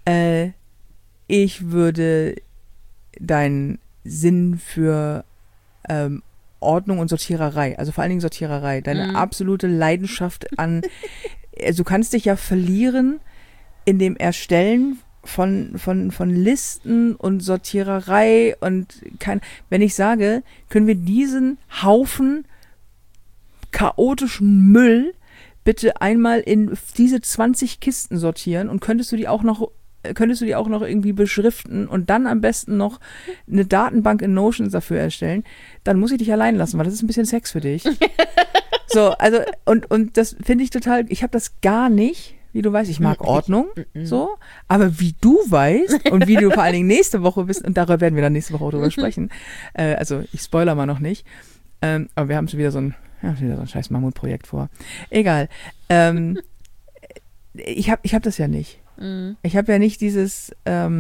Ich würde deinen Sinn für Ordnung und Sortiererei, also vor allen Dingen Sortiererei, deine absolute Leidenschaft an, also du kannst dich ja verlieren in dem Erstellen von Listen und Sortiererei und wenn ich sage, können wir diesen Haufen chaotischen Müll bitte einmal in diese 20 Kisten sortieren und könntest du die auch noch irgendwie beschriften und dann am besten noch eine Datenbank in Notion dafür erstellen, dann muss ich dich allein lassen, weil das ist ein bisschen Sex für dich. So, also, und das finde ich total, ich habe das gar nicht, wie du weißt, ich mag Ordnung, so, aber wie du weißt und wie du vor allen Dingen nächste Woche bist, und darüber werden wir dann nächste Woche auch drüber sprechen, also ich spoiler mal noch nicht, aber wir haben schon wieder so ein scheiß Mammutprojekt vor. Egal. Ich hab das ja nicht. Ich habe ja nicht dieses,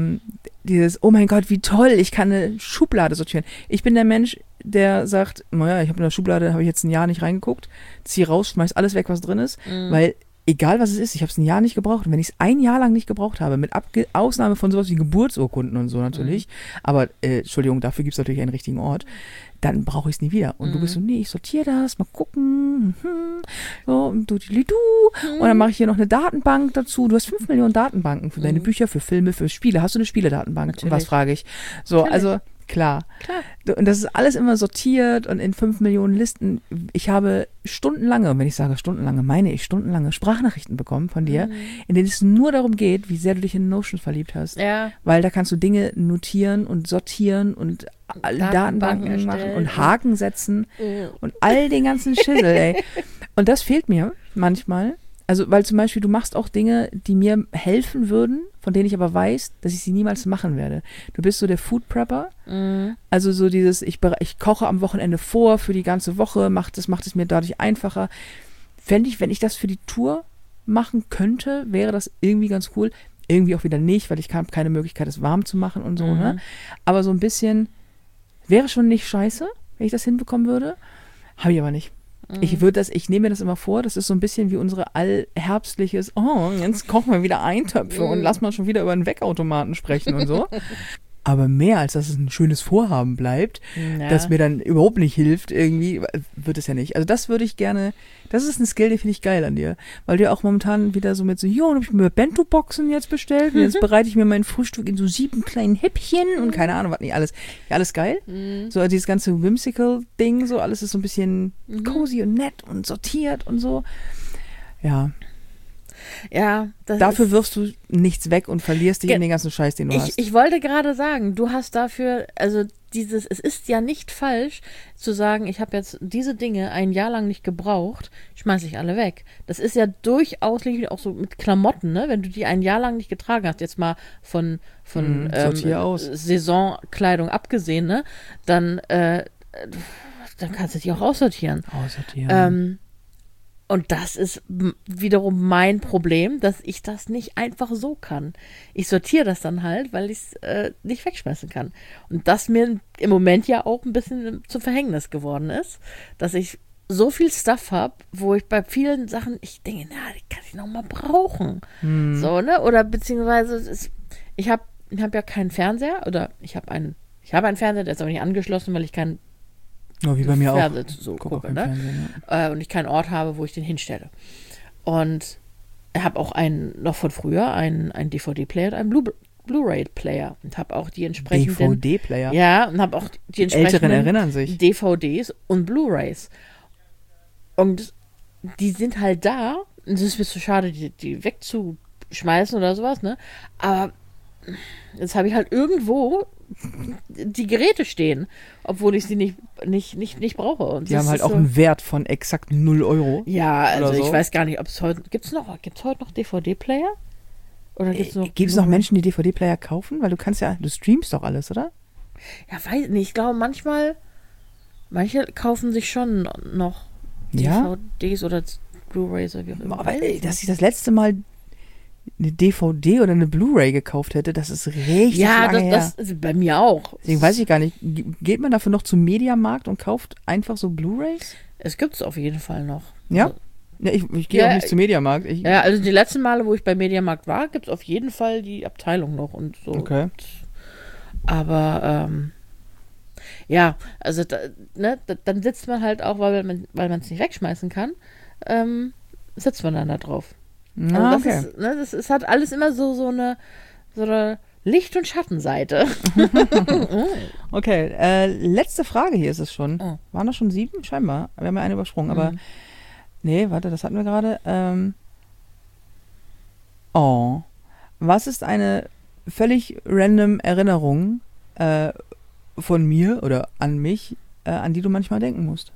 oh mein Gott, wie toll, ich kann eine Schublade sortieren. Ich bin der Mensch, der sagt, naja, ich habe in der Schublade, habe ich jetzt ein Jahr nicht reingeguckt, zieh raus, schmeiß alles weg, was drin ist, weil egal was es ist, ich habe es ein Jahr nicht gebraucht. Und wenn ich es ein Jahr lang nicht gebraucht habe, mit Ausnahme von sowas wie Geburtsurkunden und so natürlich, aber Entschuldigung, dafür gibt es natürlich einen richtigen Ort, dann brauche ich es nie wieder. Und du bist so, nee, ich sortiere das, mal gucken, so, und und dann mache ich hier noch eine Datenbank dazu. Du hast 5 Millionen Datenbanken für deine Bücher, für Filme, für Spiele. Hast du eine Spieledatenbank? Natürlich. Und was frage ich? So, also klar. Und das ist alles immer sortiert und in 5 Millionen Listen. Ich habe stundenlange, und wenn ich sage stundenlange, meine ich stundenlange Sprachnachrichten bekommen von dir, in denen es nur darum geht, wie sehr du dich in Notion verliebt hast. Ja. Weil da kannst du Dinge notieren und sortieren und Datenbanken machen und Haken setzen und all den ganzen Schissel, ey. Und das fehlt mir manchmal. Also, weil zum Beispiel du machst auch Dinge, die mir helfen würden, von denen ich aber weiß, dass ich sie niemals machen werde. Du bist so der Food Prepper. Also so dieses, ich koche am Wochenende vor für die ganze Woche, macht es mir dadurch einfacher. Fände ich, wenn ich das für die Tour machen könnte, wäre das irgendwie ganz cool. Irgendwie auch wieder nicht, weil ich habe keine Möglichkeit, es warm zu machen und so, ne? Aber so ein bisschen wäre schon nicht scheiße, wenn ich das hinbekommen würde. Habe ich aber nicht. Ich nehme mir das immer vor, das ist so ein bisschen wie unsere allherbstliches, jetzt kochen wir wieder Eintöpfe und lass mal schon wieder über einen Wegautomaten sprechen und so. Aber mehr als dass es ein schönes Vorhaben bleibt, das mir dann überhaupt nicht hilft, irgendwie, wird es ja nicht. Also das würde ich gerne, das ist ein Skill, den finde ich geil an dir. Weil du ja auch momentan wieder so mit so, dann habe ich mir Bento-Boxen jetzt bestellt und jetzt bereite ich mir mein Frühstück in so 7 kleinen Häppchen und keine Ahnung, was nicht alles. Ja, alles geil. So dieses ganze Whimsical-Ding, so alles ist so ein bisschen cozy und nett und sortiert und so. Ja. Ja, dafür wirfst du nichts weg und verlierst dich in den ganzen Scheiß, den du hast. Ich wollte gerade sagen, du hast dafür, also es ist ja nicht falsch zu sagen, ich habe jetzt diese Dinge ein Jahr lang nicht gebraucht, schmeiße ich alle weg. Das ist ja durchaus auch so mit Klamotten, ne? Wenn du die ein Jahr lang nicht getragen hast, jetzt mal von Saisonkleidung abgesehen, ne? Dann kannst du die auch aussortieren. Und das ist wiederum mein Problem, dass ich das nicht einfach so kann. Ich sortiere das dann halt, weil ich es nicht wegschmeißen kann. Und das mir im Moment ja auch ein bisschen zum Verhängnis geworden ist, dass ich so viel Stuff habe, wo ich bei vielen Sachen, ich denke, die kann ich noch mal brauchen. So, ne? Oder beziehungsweise, ich hab ja keinen Fernseher, oder ich habe einen Fernseher, der ist aber nicht angeschlossen, weil ich keinen wie bei mir auch. So gucke, ne? Und ich keinen Ort habe, wo ich den hinstelle. Und ich habe auch noch von früher einen DVD-Player und einen Blu-ray-Player und habe auch die entsprechenden DVD-Player? Ja, und habe auch die entsprechenden Älteren erinnern sich. DVDs und Blu-rays. Und die sind halt da. Und es ist mir zu schade, die wegzuschmeißen oder sowas, ne? Aber jetzt habe ich halt irgendwo die Geräte stehen, obwohl ich sie nicht brauche. Und die haben halt auch einen Wert von exakt 0 Euro. Ja, also ich weiß gar nicht, ob es heute, gibt's heute noch DVD-Player? Oder gibt es noch Menschen, die DVD-Player kaufen? Weil du streamst doch alles, oder? Ja, weiß nicht. Ich glaube, manche kaufen sich schon noch DVDs oder Blu-rays oder wie auch immer. Aber dass ich das letzte Mal eine DVD oder eine Blu-ray gekauft hätte, das ist richtig lange her. Das ist bei mir auch. Deswegen weiß ich gar nicht, geht man dafür noch zum Mediamarkt und kauft einfach so Blu-rays? Es gibt es auf jeden Fall noch. Ja? Also, ja, ich gehe auch nicht zum Mediamarkt. Also die letzten Male, wo ich beim Mediamarkt war, gibt es auf jeden Fall die Abteilung noch und so. Okay. Aber also dann sitzt man halt auch, weil man es nicht wegschmeißen kann, sitzt man dann da drauf. Also das hat alles immer so eine Licht- und Schattenseite. Okay, letzte Frage hier ist es schon. Oh. Waren das schon 7? Scheinbar. Wir haben ja eine übersprungen, aber nee, warte, das hatten wir gerade. Was ist eine völlig random Erinnerung von mir oder an mich, an die du manchmal denken musst?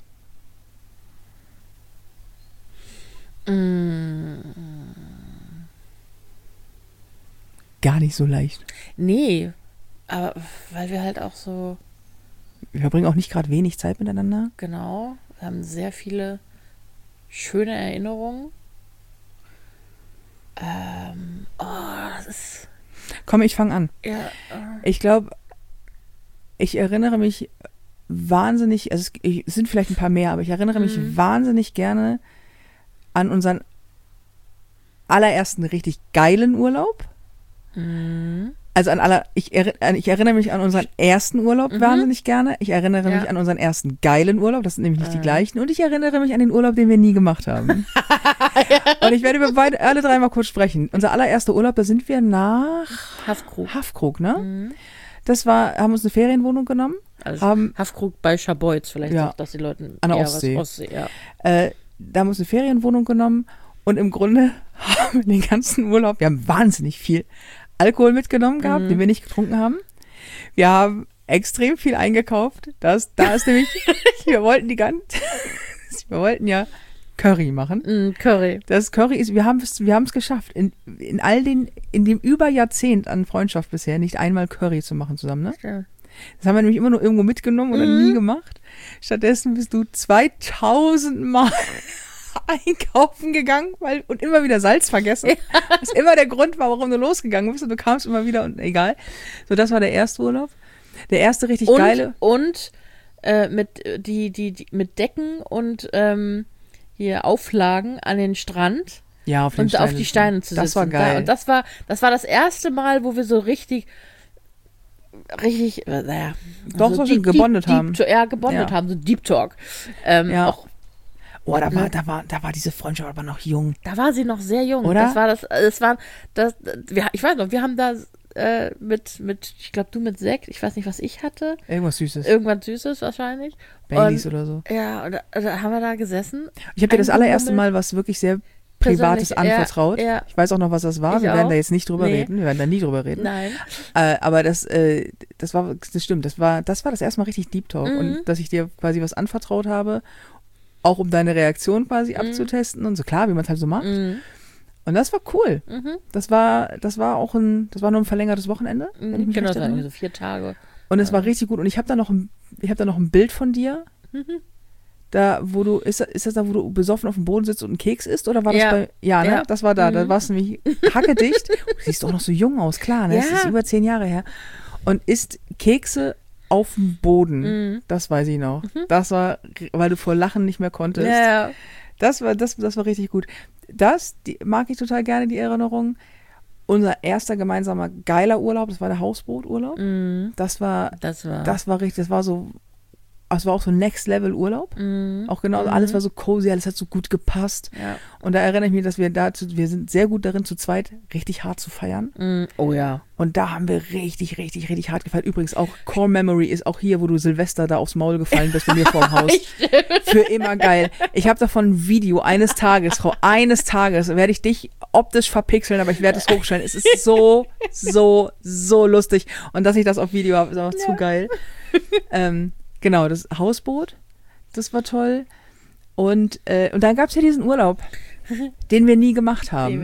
Gar nicht so leicht. Nee, aber weil wir halt auch so... Wir verbringen auch nicht gerade wenig Zeit miteinander. Genau, wir haben sehr viele schöne Erinnerungen. Das ist, Komm, ich fange an. ja, Ich glaube, ich erinnere mich wahnsinnig, also es sind vielleicht ein paar mehr, aber ich erinnere mich wahnsinnig gerne an unseren allerersten richtig geilen Urlaub. Also ich erinnere mich an unseren ersten Urlaub wahnsinnig gerne. Ich erinnere mich an unseren ersten geilen Urlaub. Das sind nämlich nicht die gleichen. Und ich erinnere mich an den Urlaub, den wir nie gemacht haben. Und ich werde über alle drei mal kurz sprechen. Unser allererster Urlaub, da sind wir nach Haffkrug, ne? Haben uns eine Ferienwohnung genommen. Also Haffkrug bei Scharbeutz, vielleicht sagt das die Leute an der eher Ostsee. Ja. Da haben wir uns eine Ferienwohnung genommen. Und im Grunde haben wir den ganzen Urlaub, wir haben wahnsinnig viel Alkohol mitgenommen gehabt, den wir nicht getrunken haben. Wir haben extrem viel eingekauft. Da ist nämlich, wir wollten ja Curry machen. Curry. Das Curry ist, wir haben es geschafft, in dem Überjahrzehnt an Freundschaft bisher nicht einmal Curry zu machen zusammen, ne? Ja. Das haben wir nämlich immer nur irgendwo mitgenommen oder nie gemacht. Stattdessen bist du 2000 Mal einkaufen gegangen und immer wieder Salz vergessen. Ja. Was immer der Grund war, warum du losgegangen bist und du kamst immer wieder und egal. So, das war der erste Urlaub. Der erste richtig geile. Und mit Decken und hier Auflagen an den Strand. Ja, auf die Steine zu sitzen. Das war geil. Und das war das erste Mal, wo wir so richtig doch so gebondet haben. Gebondet haben, so Deep Talk. Auch, da war diese Freundschaft aber noch jung. Da war sie noch sehr jung. Oder? Ich weiß noch, wir haben da mit ich glaube, du mit Sekt, ich weiß nicht, was ich hatte. Irgendwas Süßes wahrscheinlich. Baileys oder so. Ja, und da haben wir da gesessen. Ich habe dir das allererste Mal was wirklich sehr Privates anvertraut. Ja. Ich weiß auch noch, was das war. Wir werden da jetzt nicht drüber reden. Wir werden da nie drüber reden. Nein. Aber das stimmt. Das war das erste Mal richtig Deep Talk. Und dass ich dir quasi was anvertraut habe, auch um deine Reaktion quasi abzutesten und so, klar, wie man es halt so macht. Und das war cool. Das war nur ein verlängertes Wochenende, wenn ich mich recht erinnere. So 4 Tage. Und es war richtig gut. Und ich habe da noch ein Bild von dir. Da, wo du, ist das da, wo du besoffen auf dem Boden sitzt und einen Keks isst? Oder war das bei, ne? Ja. Das war da. Da warst du nämlich hackedicht. Du siehst doch noch so jung aus, klar, ne? Das ist über 10 Jahre her. Und isst Kekse auf dem Boden. Das weiß ich noch. Das war, weil du vor Lachen nicht mehr konntest. Ja. Das war richtig gut. Mag ich total gerne, die Erinnerung. Unser erster gemeinsamer geiler Urlaub, das war der Hausbooturlaub. Das war richtig, das war auch so Next-Level-Urlaub. Auch genau, alles war so cozy, alles hat so gut gepasst. Ja. Und da erinnere ich mich, dass wir sind sehr gut darin, zu zweit richtig hart zu feiern. Oh ja. Und da haben wir richtig, richtig, richtig hart gefeiert. Übrigens auch Core Memory ist auch hier, wo du Silvester da aufs Maul gefallen bist bei mir vorm Haus. Für immer geil. Ich habe davon ein Video eines Tages werde ich dich optisch verpixeln, aber ich werde es hochstellen. Es ist so, so, so lustig. Und dass ich das auf Video habe, ist einfach zu geil. Genau, das Hausboot, das war toll. Und dann gab es ja diesen Urlaub, den wir nie gemacht haben.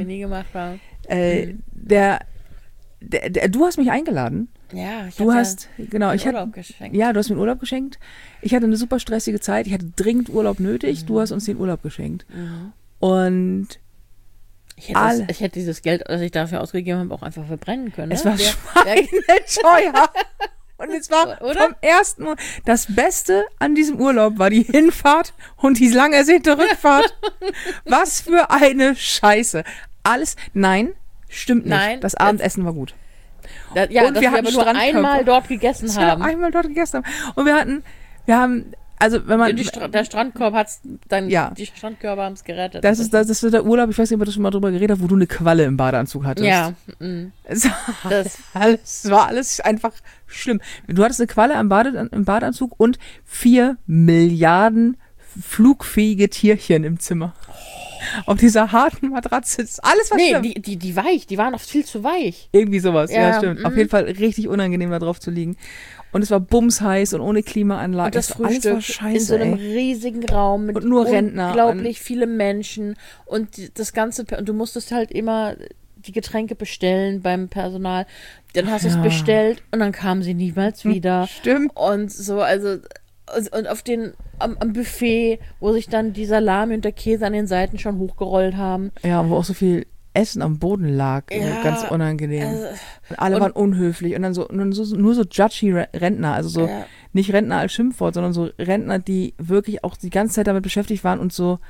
Du hast mich eingeladen. Ja, du hast Urlaub geschenkt. Ja, du hast mir einen Urlaub geschenkt. Ich hatte eine super stressige Zeit. Ich hatte dringend Urlaub nötig. Du hast uns den Urlaub geschenkt. Und ich hätte dieses Geld, das ich dafür ausgegeben habe, auch einfach verbrennen können. Es war schweineteuer. Und es war vom ersten Mal, das Beste an diesem Urlaub war die Hinfahrt und die lang ersehnte Rückfahrt. Was für eine Scheiße. Nein, stimmt nicht. Nein, das Abendessen war gut. Und wir hatten nur einmal dort gegessen haben. Und wir haben, also wenn man... Der Strandkorb hat's dann, die Strandkörper haben es gerettet. Das ist der Urlaub, ich weiß nicht, ob du schon mal drüber geredet hast, wo du eine Qualle im Badeanzug hattest. Ja. Es war alles einfach schlimm. Du hattest eine Qualle im Badeanzug und 4 Milliarden flugfähige Tierchen im Zimmer. Auf dieser harten Matratze. Das ist alles was schlimm. Die waren oft viel zu weich. Irgendwie sowas, ja stimmt. Auf jeden Fall richtig unangenehm da drauf zu liegen. Und es war bumsheiß und ohne Klimaanlage. Und das Frühstück alles war scheiße, in so einem riesigen Raum mit und nur Rentner. Unglaublich viele Menschen. Und das Ganze, und du musstest halt immer die Getränke bestellen beim Personal. Dann hast du es bestellt und dann kamen sie niemals wieder. Stimmt. Und so, also, und am Buffet, wo sich dann die Salami und der Käse an den Seiten schon hochgerollt haben. Ja, wo auch so viel Essen am Boden lag. Ja, Ganz unangenehm. also, Und alle waren unhöflich und dann nur so judgy Rentner, also so ja. nicht Rentner als Schimpfwort, sondern so Rentner, die wirklich auch die ganze Zeit damit beschäftigt waren, uns so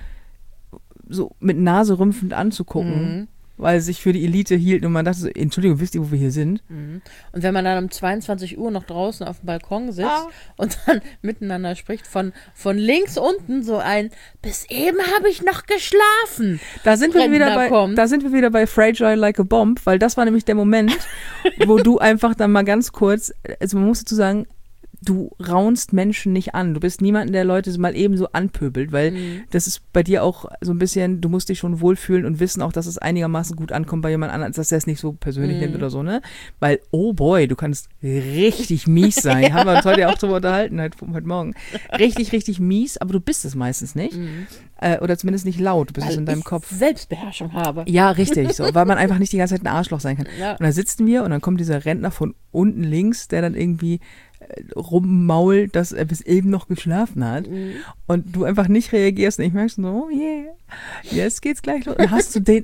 mit Nase rümpfend anzugucken, weil sie sich für die Elite hielten und man dachte so, Entschuldigung, wisst ihr, wo wir hier sind? Und wenn man dann um 22 Uhr noch draußen auf dem Balkon sitzt und dann miteinander spricht, von links unten so ein, bis eben habe ich noch geschlafen. Da sind wir kommt. wieder bei Fragile Like a Bomb, weil das war nämlich der Moment, wo du einfach dann mal ganz kurz, also man muss dazu sagen, du raunst Menschen nicht an. Du bist niemanden, der Leute mal eben so anpöbelt, weil das ist bei dir auch so ein bisschen, du musst dich schon wohlfühlen und wissen auch, dass es einigermaßen gut ankommt bei jemand anderem, dass er es nicht so persönlich nimmt oder so, ne? Weil, oh boy, du kannst richtig mies sein. Haben wir uns heute ja auch drüber unterhalten, heute Morgen. Richtig, richtig mies, aber du bist es meistens nicht. Oder zumindest nicht laut, du bist es in deinem Kopf. Selbstbeherrschung habe. Ja, richtig, so, weil man einfach nicht die ganze Zeit ein Arschloch sein kann. Ja. Und da sitzen wir und dann kommt dieser Rentner von unten links, der dann irgendwie rummault, dass er bis eben noch geschlafen hat und du einfach nicht reagierst und ich merke so, oh yeah, jetzt geht's gleich los. Und hast du den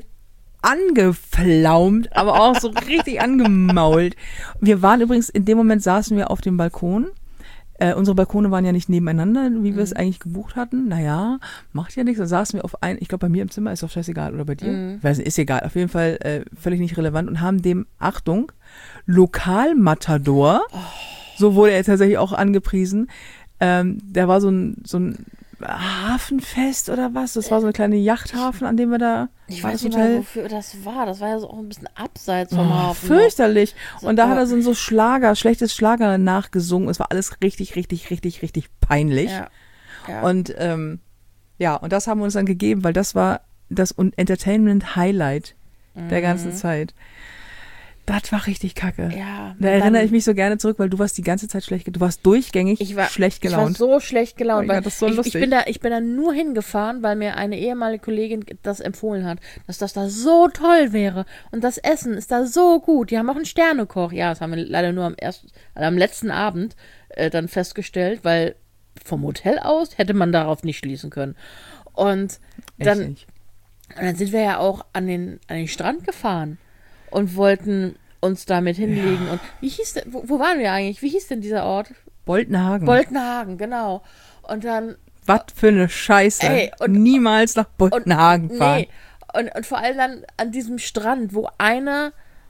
angeflaumt, aber auch so richtig angemault. Wir waren übrigens, in dem Moment saßen wir auf dem Balkon. Unsere Balkone waren ja nicht nebeneinander, wie wir es eigentlich gebucht hatten. Naja, macht ja nichts. Da saßen wir auf ich glaube bei mir im Zimmer, ist doch scheißegal, oder bei dir? Weiß nicht, ist egal. Auf jeden Fall völlig nicht relevant und haben dem, Achtung, Lokalmatador, so wurde er tatsächlich auch angepriesen. Der war so ein Hafenfest oder was? Das war so eine kleine Yachthafen, an dem wir da. Ich weiß nicht mal, wofür das war. Das war ja so auch ein bisschen abseits vom Hafen. Fürchterlich. Und da hat er so schlechtes Schlager nachgesungen. Es war alles richtig, richtig, richtig, richtig peinlich. Ja. Und und das haben wir uns dann gegeben, weil das war das Entertainment-Highlight der ganzen Zeit. Das war richtig kacke. Ja, da erinnere ich mich so gerne zurück, weil du warst die ganze Zeit du warst durchgängig schlecht gelaunt. Ich war so schlecht gelaunt, weil das so lustig. Ich bin da nur hingefahren, weil mir eine ehemalige Kollegin das empfohlen hat, dass das da so toll wäre und das Essen ist da so gut. Die haben auch einen Sternekoch. Ja, das haben wir leider nur am letzten Abend dann festgestellt, weil vom Hotel aus hätte man darauf nicht schließen können. Und dann sind wir ja auch an den Strand gefahren und wollten uns damit hinlegen. Ja. Und wie hieß denn, wo waren wir eigentlich? Wie hieß denn dieser Ort? Boltenhagen. Boltenhagen, genau. Und dann... Was für eine Scheiße. Ey, niemals nach Boltenhagen fahren. Nee. Und vor allem dann an diesem Strand, wo eine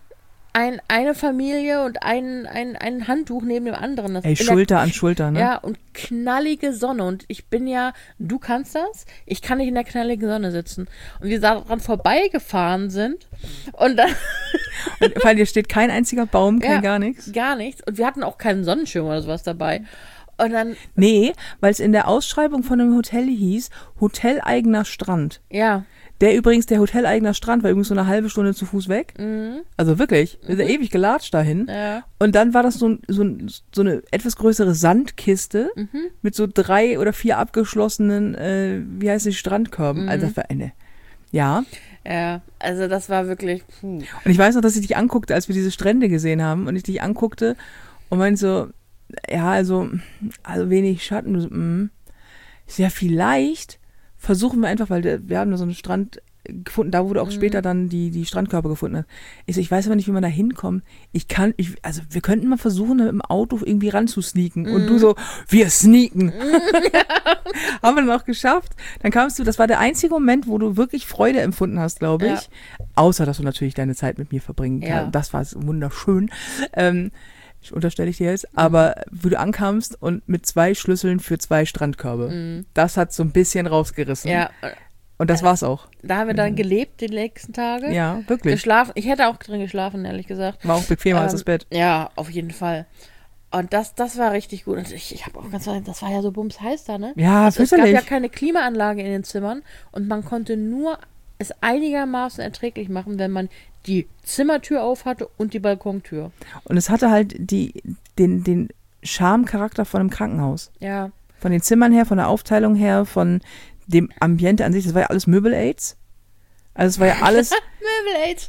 Familie und ein Handtuch neben dem anderen. Schulter an Schulter, ne? Ja, und knallige Sonne. Und ich bin ja, du kannst das, ich kann nicht in der knalligen Sonne sitzen. Und wir daran vorbeigefahren sind und dann... Und vor allem, hier steht kein einziger Baum, gar nichts. Gar nichts. Und wir hatten auch keinen Sonnenschirm oder sowas dabei. Und dann... Nee, weil es in der Ausschreibung von dem Hotel hieß, hoteleigener Strand. Ja. Der hoteleigener Strand war übrigens so eine halbe Stunde zu Fuß weg. Also wirklich, wir sind ewig gelatscht dahin. Ja. Und dann war das so eine etwas größere Sandkiste mit so 3 oder 4 abgeschlossenen, Strandkörben. Also das war eine. Ja. Ja, also das war wirklich... Und ich weiß noch, dass ich dich anguckte, als wir diese Strände gesehen haben und ich dich anguckte und meinte so, ja, also wenig Schatten. Ja, vielleicht versuchen wir einfach, weil wir haben da so einen Strand gefunden, da wurde auch später dann die Strandkörper gefunden. Ich weiß aber nicht, wie man da hinkommt. Wir könnten mal versuchen, mit dem Auto irgendwie ranzusneaken. Und du so, wir sneaken. Haben wir dann auch geschafft. Dann kamst du, das war der einzige Moment, wo du wirklich Freude empfunden hast, glaube ich. Ja. Außer, dass du natürlich deine Zeit mit mir verbringen kannst. Ja. Das war wunderschön. Unterstelle ich dir jetzt, aber wo du ankamst und mit 2 Schlüsseln für 2 Strandkörbe. Das hat so ein bisschen rausgerissen. Ja. Und das war's auch. Da haben wir dann gelebt die nächsten Tage. Ja, wirklich. Geschlafen. Ich hätte auch drin geschlafen, ehrlich gesagt. War auch bequemer als das Bett. Ja, auf jeden Fall. Und das war richtig gut. Und ich habe auch ganz ehrlich, das war ja so bumsheiß da, ne? Ja, also, fürchterlich. Es gab ja keine Klimaanlage in den Zimmern und man konnte nur es einigermaßen erträglich machen, wenn man die Zimmertür auf hatte und die Balkontür. Und es hatte halt den Charme-Charakter von einem Krankenhaus. Ja. Von den Zimmern her, von der Aufteilung her, von dem Ambiente an sich. Das war ja alles Möbel-Aids. Also es war ja alles, Möbel-Aids.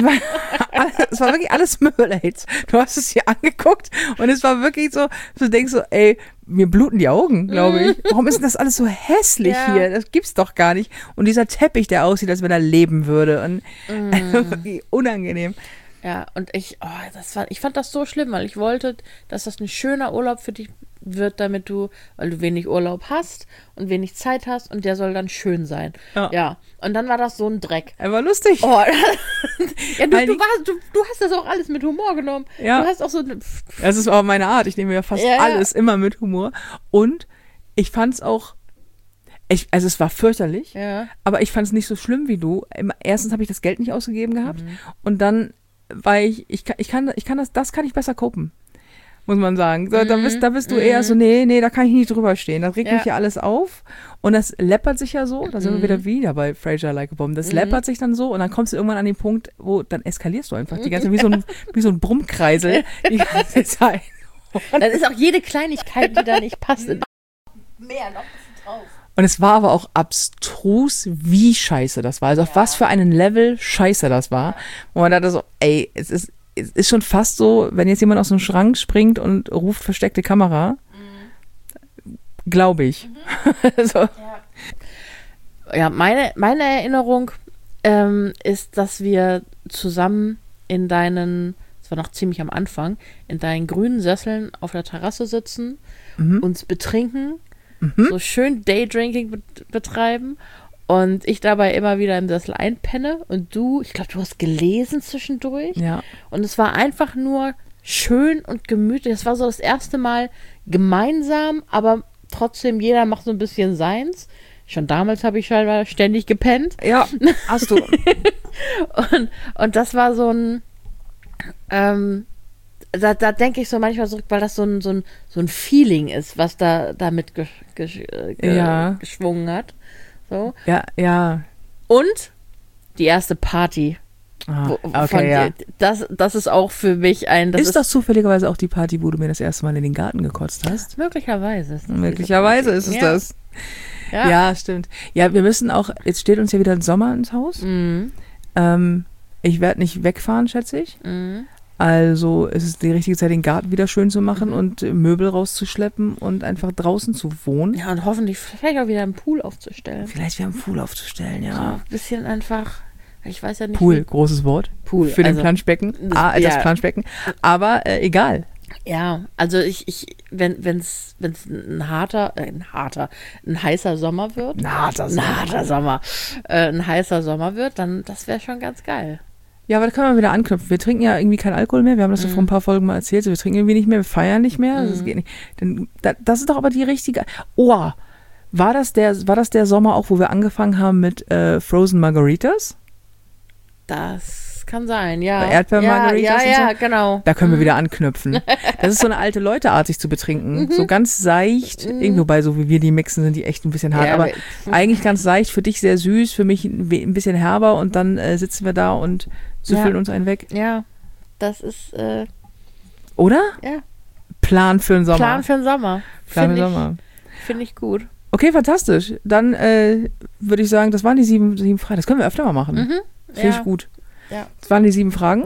es war wirklich alles Möbel-Aids. Du hast es hier angeguckt und es war wirklich so, du denkst so, ey, mir bluten die Augen, glaube ich. Warum ist denn das alles so hässlich hier? Das gibt's doch gar nicht. Und dieser Teppich, der aussieht, als wenn er leben würde. Und wirklich unangenehm. Ja, und ich fand das so schlimm, weil ich wollte, dass das ein schöner Urlaub für dich wird, weil du wenig Urlaub hast und wenig Zeit hast und der soll dann schön sein. Ja. Und dann war das so ein Dreck. Er war lustig. Oh. Ja, du hast das auch alles mit Humor genommen. Ja. Du hast auch so. Das ist auch meine Art. Ich nehme ja fast alles immer mit Humor. Und ich fand es auch, also es war fürchterlich, aber ich fand es nicht so schlimm wie du. Erstens habe ich das Geld nicht ausgegeben gehabt und dann war ich kann das kann ich besser kopen. Muss man sagen. So, da bist du eher so, nee, da kann ich nicht drüber stehen. Das regt mich ja alles auf. Und das läppert sich ja so. Da sind wir wieder bei Frasier Like a Bomb. Das läppert sich dann so und dann kommst du irgendwann an den Punkt, wo dann eskalierst du einfach die ganze Zeit wie so ein Brummkreisel die ganze Zeit. Dann ist auch jede Kleinigkeit, die da nicht passt. Mehr, noch ein bisschen drauf. Und es war aber auch abstrus, wie scheiße das war. Also auf was für einen Level scheiße das war. Wo man dachte so, ey, es ist schon fast so, wenn jetzt jemand aus dem Schrank springt und ruft versteckte Kamera, glaube ich. So. Ja, meine Erinnerung ist, dass wir zusammen das war noch ziemlich am Anfang, in deinen grünen Sesseln auf der Terrasse sitzen, uns betrinken, so schön Daydrinking betreiben und ich dabei immer wieder im Sessel einpenne und ich glaube, du hast gelesen zwischendurch. Ja. Und es war einfach nur schön und gemütlich. Es war so das erste Mal gemeinsam, aber trotzdem jeder macht so ein bisschen seins. Schon damals habe ich scheinbar ständig gepennt. Ja, hast du. und das war so ein da denke ich so manchmal zurück, weil das so ein Feeling ist, was da damit geschwungen hat. So. Ja. Und die erste Party. Das ist auch für mich ist das zufälligerweise auch die Party, wo du mir das erste Mal in den Garten gekotzt hast? Möglicherweise. Möglicherweise ist es das. Ja, stimmt. Ja, wir müssen auch, jetzt steht uns ja wieder Sommer ins Haus. Ich werde nicht wegfahren, schätze ich. Also ist es die richtige Zeit, den Garten wieder schön zu machen und Möbel rauszuschleppen und einfach draußen zu wohnen. Ja, und hoffentlich vielleicht auch wieder einen Pool aufzustellen. Vielleicht wieder einen Pool aufzustellen, ja. So ein bisschen einfach, ich weiß ja nicht. Pool, großes Wort. Pool. Für den Planschbecken. Das Planschbecken. Aber egal. Ja, also wenn es ein heißer Sommer wird. Ein heißer Sommer wird, dann das wäre schon ganz geil. Ja, aber da können wir wieder anknüpfen. Wir trinken ja irgendwie keinen Alkohol mehr. Wir haben das so vor ein paar Folgen mal erzählt. So, wir trinken irgendwie nicht mehr, wir feiern nicht mehr. Das geht nicht. Das ist doch aber die richtige. Oh, war das der Sommer auch, wo wir angefangen haben mit Frozen Margaritas? Das kann sein, ja. Erdbeer-Margaritas und so? Ja, genau. Da können wir wieder anknüpfen. Das ist so eine alte Leute-Art, sich zu betrinken. So ganz seicht. Wobei, so wie wir die mixen, sind die echt ein bisschen hart. Ja, aber eigentlich ganz seicht. Für dich sehr süß, für mich ein bisschen herber. Und dann sitzen wir da und süffeln uns einen weg. Ja, das ist... Oder? Ja. Plan für den Sommer. Plan für den Sommer. Finde ich gut. Okay, fantastisch. Dann würde ich sagen, das waren die 7 Fragen. Das können wir öfter mal machen. Finde ich gut. Ja. Das waren die 7 Fragen.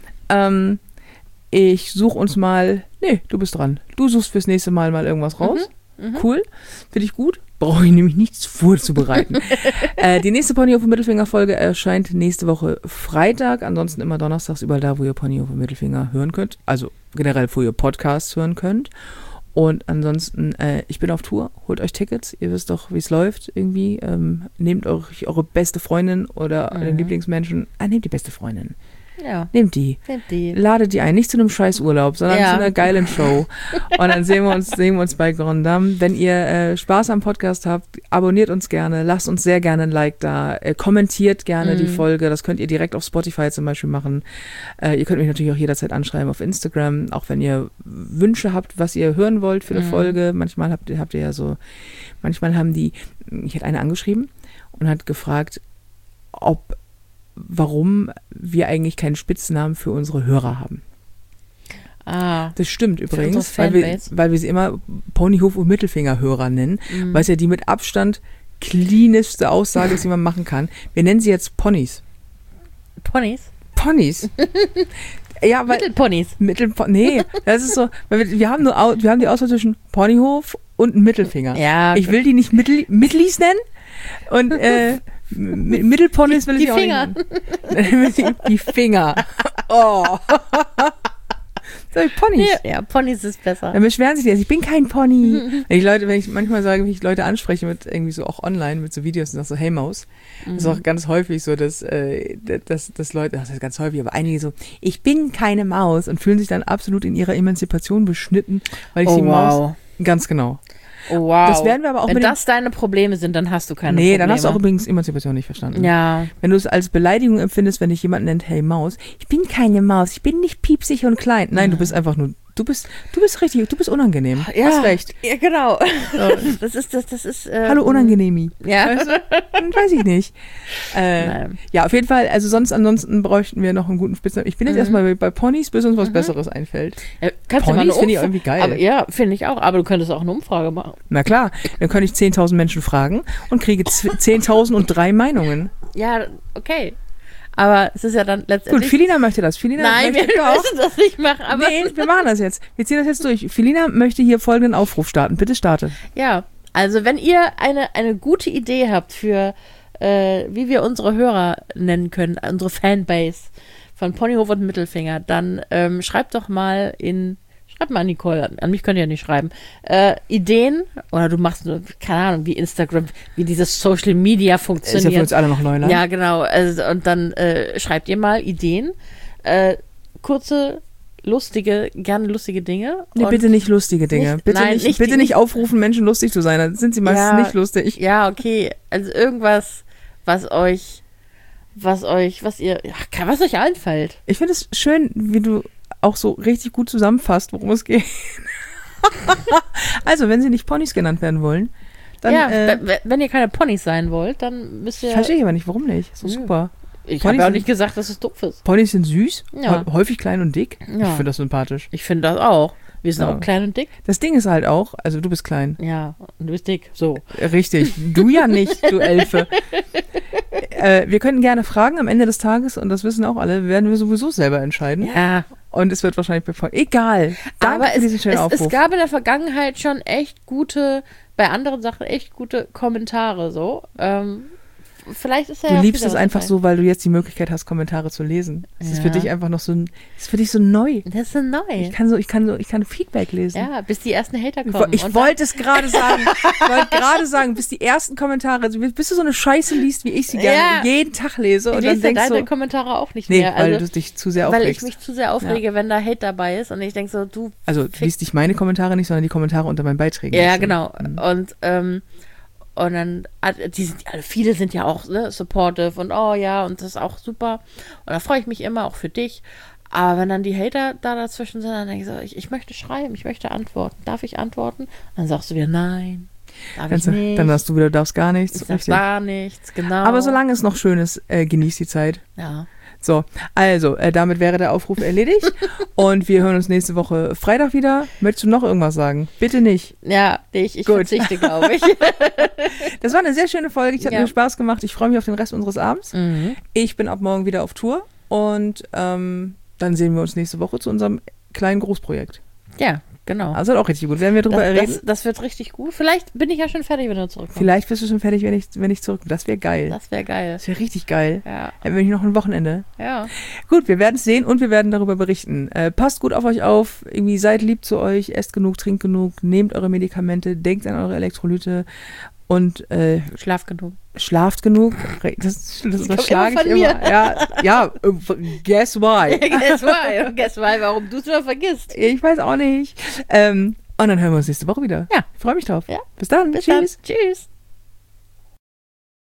Ich suche uns mal... Nee, du bist dran. Du suchst fürs nächste Mal irgendwas raus. Cool. Finde ich gut. Brauche ich nämlich nichts vorzubereiten. Die nächste Ponyhof und Mittelfinger-Folge erscheint nächste Woche Freitag. Ansonsten immer donnerstags überall da, wo ihr Ponyhof und Mittelfinger hören könnt. Also generell, wo ihr Podcasts hören könnt. Und ansonsten, ich bin auf Tour. Holt euch Tickets. Ihr wisst doch, wie es läuft irgendwie. Nehmt euch eure beste Freundin oder den Lieblingsmenschen. Nehmt die beste Freundin. Ja. Nehmt die. Ladet die ein. Nicht zu einem Scheißurlaub, sondern zu einer geilen Show. Und dann sehen wir uns bei Grand Dame. Wenn ihr Spaß am Podcast habt, abonniert uns gerne. Lasst uns sehr gerne ein Like da. Kommentiert gerne die Folge. Das könnt ihr direkt auf Spotify zum Beispiel machen. Ihr könnt mich natürlich auch jederzeit anschreiben auf Instagram. Auch wenn ihr Wünsche habt, was ihr hören wollt für eine Folge. Manchmal habt ihr ja so, ich hätte eine angeschrieben und hat gefragt, warum wir eigentlich keinen Spitznamen für unsere Hörer haben. Das stimmt übrigens, weil wir sie immer Ponyhof und Mittelfinger-Hörer nennen, weil es ja die mit Abstand cleaneste Aussage ist, die man machen kann. Wir nennen sie jetzt Ponys. Ponys? Ponys. Ja, weil Mittelponys. Nee, das ist so, weil wir haben die Auswahl zwischen Ponyhof und Mittelfinger. Ja. Ich will die nicht Mittlis nennen und Mittelponys will ich Die auch Finger. nicht nennen. Die Finger. Oh. Sag ich, Ponys. Ja, Ponys ist besser. Dann beschweren sich die, ich bin kein Pony. Wenn ich manchmal sage, wie ich Leute anspreche mit irgendwie so auch online mit so Videos und sag so, hey Maus, das ist auch ganz häufig so, dass Leute, das ist ganz häufig, aber einige so, ich bin keine Maus und fühlen sich dann absolut in ihrer Emanzipation beschnitten, weil ich die Maus, ganz genau. Oh, wow. Das werden wir aber auch Wenn mit das deine Probleme sind, dann hast du keine Probleme. Nee, dann hast du auch übrigens Emanzipation nicht verstanden. Ja. Wenn du es als Beleidigung empfindest, wenn dich jemand nennt, hey Maus, ich bin keine Maus, ich bin nicht piepsig und klein. Nein, du bist einfach nur, du bist unangenehm. Ja, hast recht. Ja, genau. Das ist. Hallo Unangenehmi. Ja. Weißt du? Weiß ich nicht. Ja, auf jeden Fall, also ansonsten bräuchten wir noch einen guten Spitznamen. Ich bin jetzt erstmal bei Ponys, bis uns was Besseres einfällt. Ja, kannst Ponys du mal finde ich irgendwie geil. Aber, ja, finde ich auch. Aber du könntest auch eine Umfrage machen. Na klar, dann könnte ich 10.000 Menschen fragen und kriege 10.003 Meinungen. Ja, okay. Aber es ist ja dann letztendlich... Gut, Filina möchte das. Nein, wir müssen das nicht machen. Aber nee, wir machen das jetzt. Wir ziehen das jetzt durch. Filina möchte hier folgenden Aufruf starten. Bitte starte. Ja, also wenn ihr eine gute Idee habt für, wie wir unsere Hörer nennen können, unsere Fanbase von Ponyhof und Mittelfinger, dann schreibt doch mal an Nicole, an mich könnt ihr ja nicht schreiben, Ideen, oder du machst, keine Ahnung, wie Instagram, wie dieses Social Media funktioniert. Ist ja für uns alle noch Neuland. Ja, genau. Also, und dann schreibt ihr mal Ideen, kurze, gerne lustige Dinge. Nee, bitte nicht lustige Dinge. Bitte nicht aufrufen, Menschen lustig zu sein. Dann sind sie meistens nicht lustig. Ja, okay. Also irgendwas, was euch einfällt. Ich finde es schön, wie du auch so richtig gut zusammenfasst, worum es geht. Also, wenn sie nicht Ponys genannt werden wollen, dann... Ja, wenn ihr keine Ponys sein wollt, dann müsst ihr... Verstehe ich aber nicht, warum nicht? So super. Ich habe ja auch nicht gesagt, dass es doof ist. Ponys sind süß, Ja. häufig klein und dick. Ja. Ich finde das sympathisch. Ich finde das auch. Wir sind Ja. auch klein und dick. Das Ding ist halt auch, also du bist klein. Ja, und du bist dick. So. Richtig. Du ja nicht, du Elfe. Wir könnten gerne fragen am Ende des Tages, und das wissen auch alle, werden wir sowieso selber entscheiden. Ja. Und es wird wahrscheinlich befolgt. Egal. Danke Aber für diesen schönen Aufruf. es gab in der Vergangenheit schon echt gute, bei anderen Sachen echt gute Kommentare so. Vielleicht ist Du liebst es einfach so, weil du jetzt die Möglichkeit hast, Kommentare zu lesen. Es ist für dich einfach noch so für dich so neu. Das ist so neu. Ich kann Feedback lesen. Ja, bis die ersten Hater kommen. Ich wollte es gerade sagen. Bis die ersten Kommentare, also bis du so eine Scheiße liest, wie ich sie gerne jeden Tag lese. Ich und lese dann denkst deine du, Kommentare auch nicht nee, mehr. weil Also, du dich zu sehr weil aufregst. ich mich zu sehr aufrege, wenn da Hate dabei ist und ich denke so, du... Also du liest nicht meine Kommentare nicht, sondern die Kommentare unter meinen Beiträgen. Ja, genau. Und dann, viele sind ja auch supportive und oh ja, und das ist auch super. Und da freue ich mich immer, auch für dich. Aber wenn dann die Hater da dazwischen sind, dann denke ich so, ich möchte schreiben, ich möchte antworten. Darf ich antworten? Und dann sagst du wieder, nein, darf ich nicht. Dann sagst du wieder, du darfst gar nichts. Ich darf gar nichts, genau. Aber solange es noch schön ist, genieß die Zeit. Ja. So, also, damit wäre der Aufruf erledigt. Und wir hören uns nächste Woche Freitag wieder. Möchtest du noch irgendwas sagen? Bitte nicht. Ja, ich verzichte, glaube ich. Das war eine sehr schöne Folge. Es hat Ja. mir Spaß gemacht. Ich freue mich auf den Rest unseres Abends. Mhm. Ich bin ab morgen wieder auf Tour. Und dann sehen wir uns nächste Woche zu unserem kleinen Großprojekt. Ja, genau. Also wird auch richtig gut. Werden wir drüber reden? Das wird richtig gut. Vielleicht bin ich ja schon fertig, wenn du zurückkommst. Vielleicht bist du schon fertig, wenn ich zurückkomme. Das wäre geil. Das wäre geil. Das wäre richtig geil. Ja. Dann bin ich noch ein Wochenende. Ja. Gut, wir werden es sehen und wir werden darüber berichten. Passt gut auf euch auf, irgendwie seid lieb zu euch, esst genug, trinkt genug, nehmt eure Medikamente, denkt an eure Elektrolyte und Schlaf genug. schlaft genug. Das schlage ich von immer. mir. Ja, guess why? Guess why, warum du es immer vergisst. Ich weiß auch nicht. Und dann hören wir uns nächste Woche wieder. Ja. Ich freue mich drauf. Ja. Bis dann. Bis Tschüss. dann. Tschüss.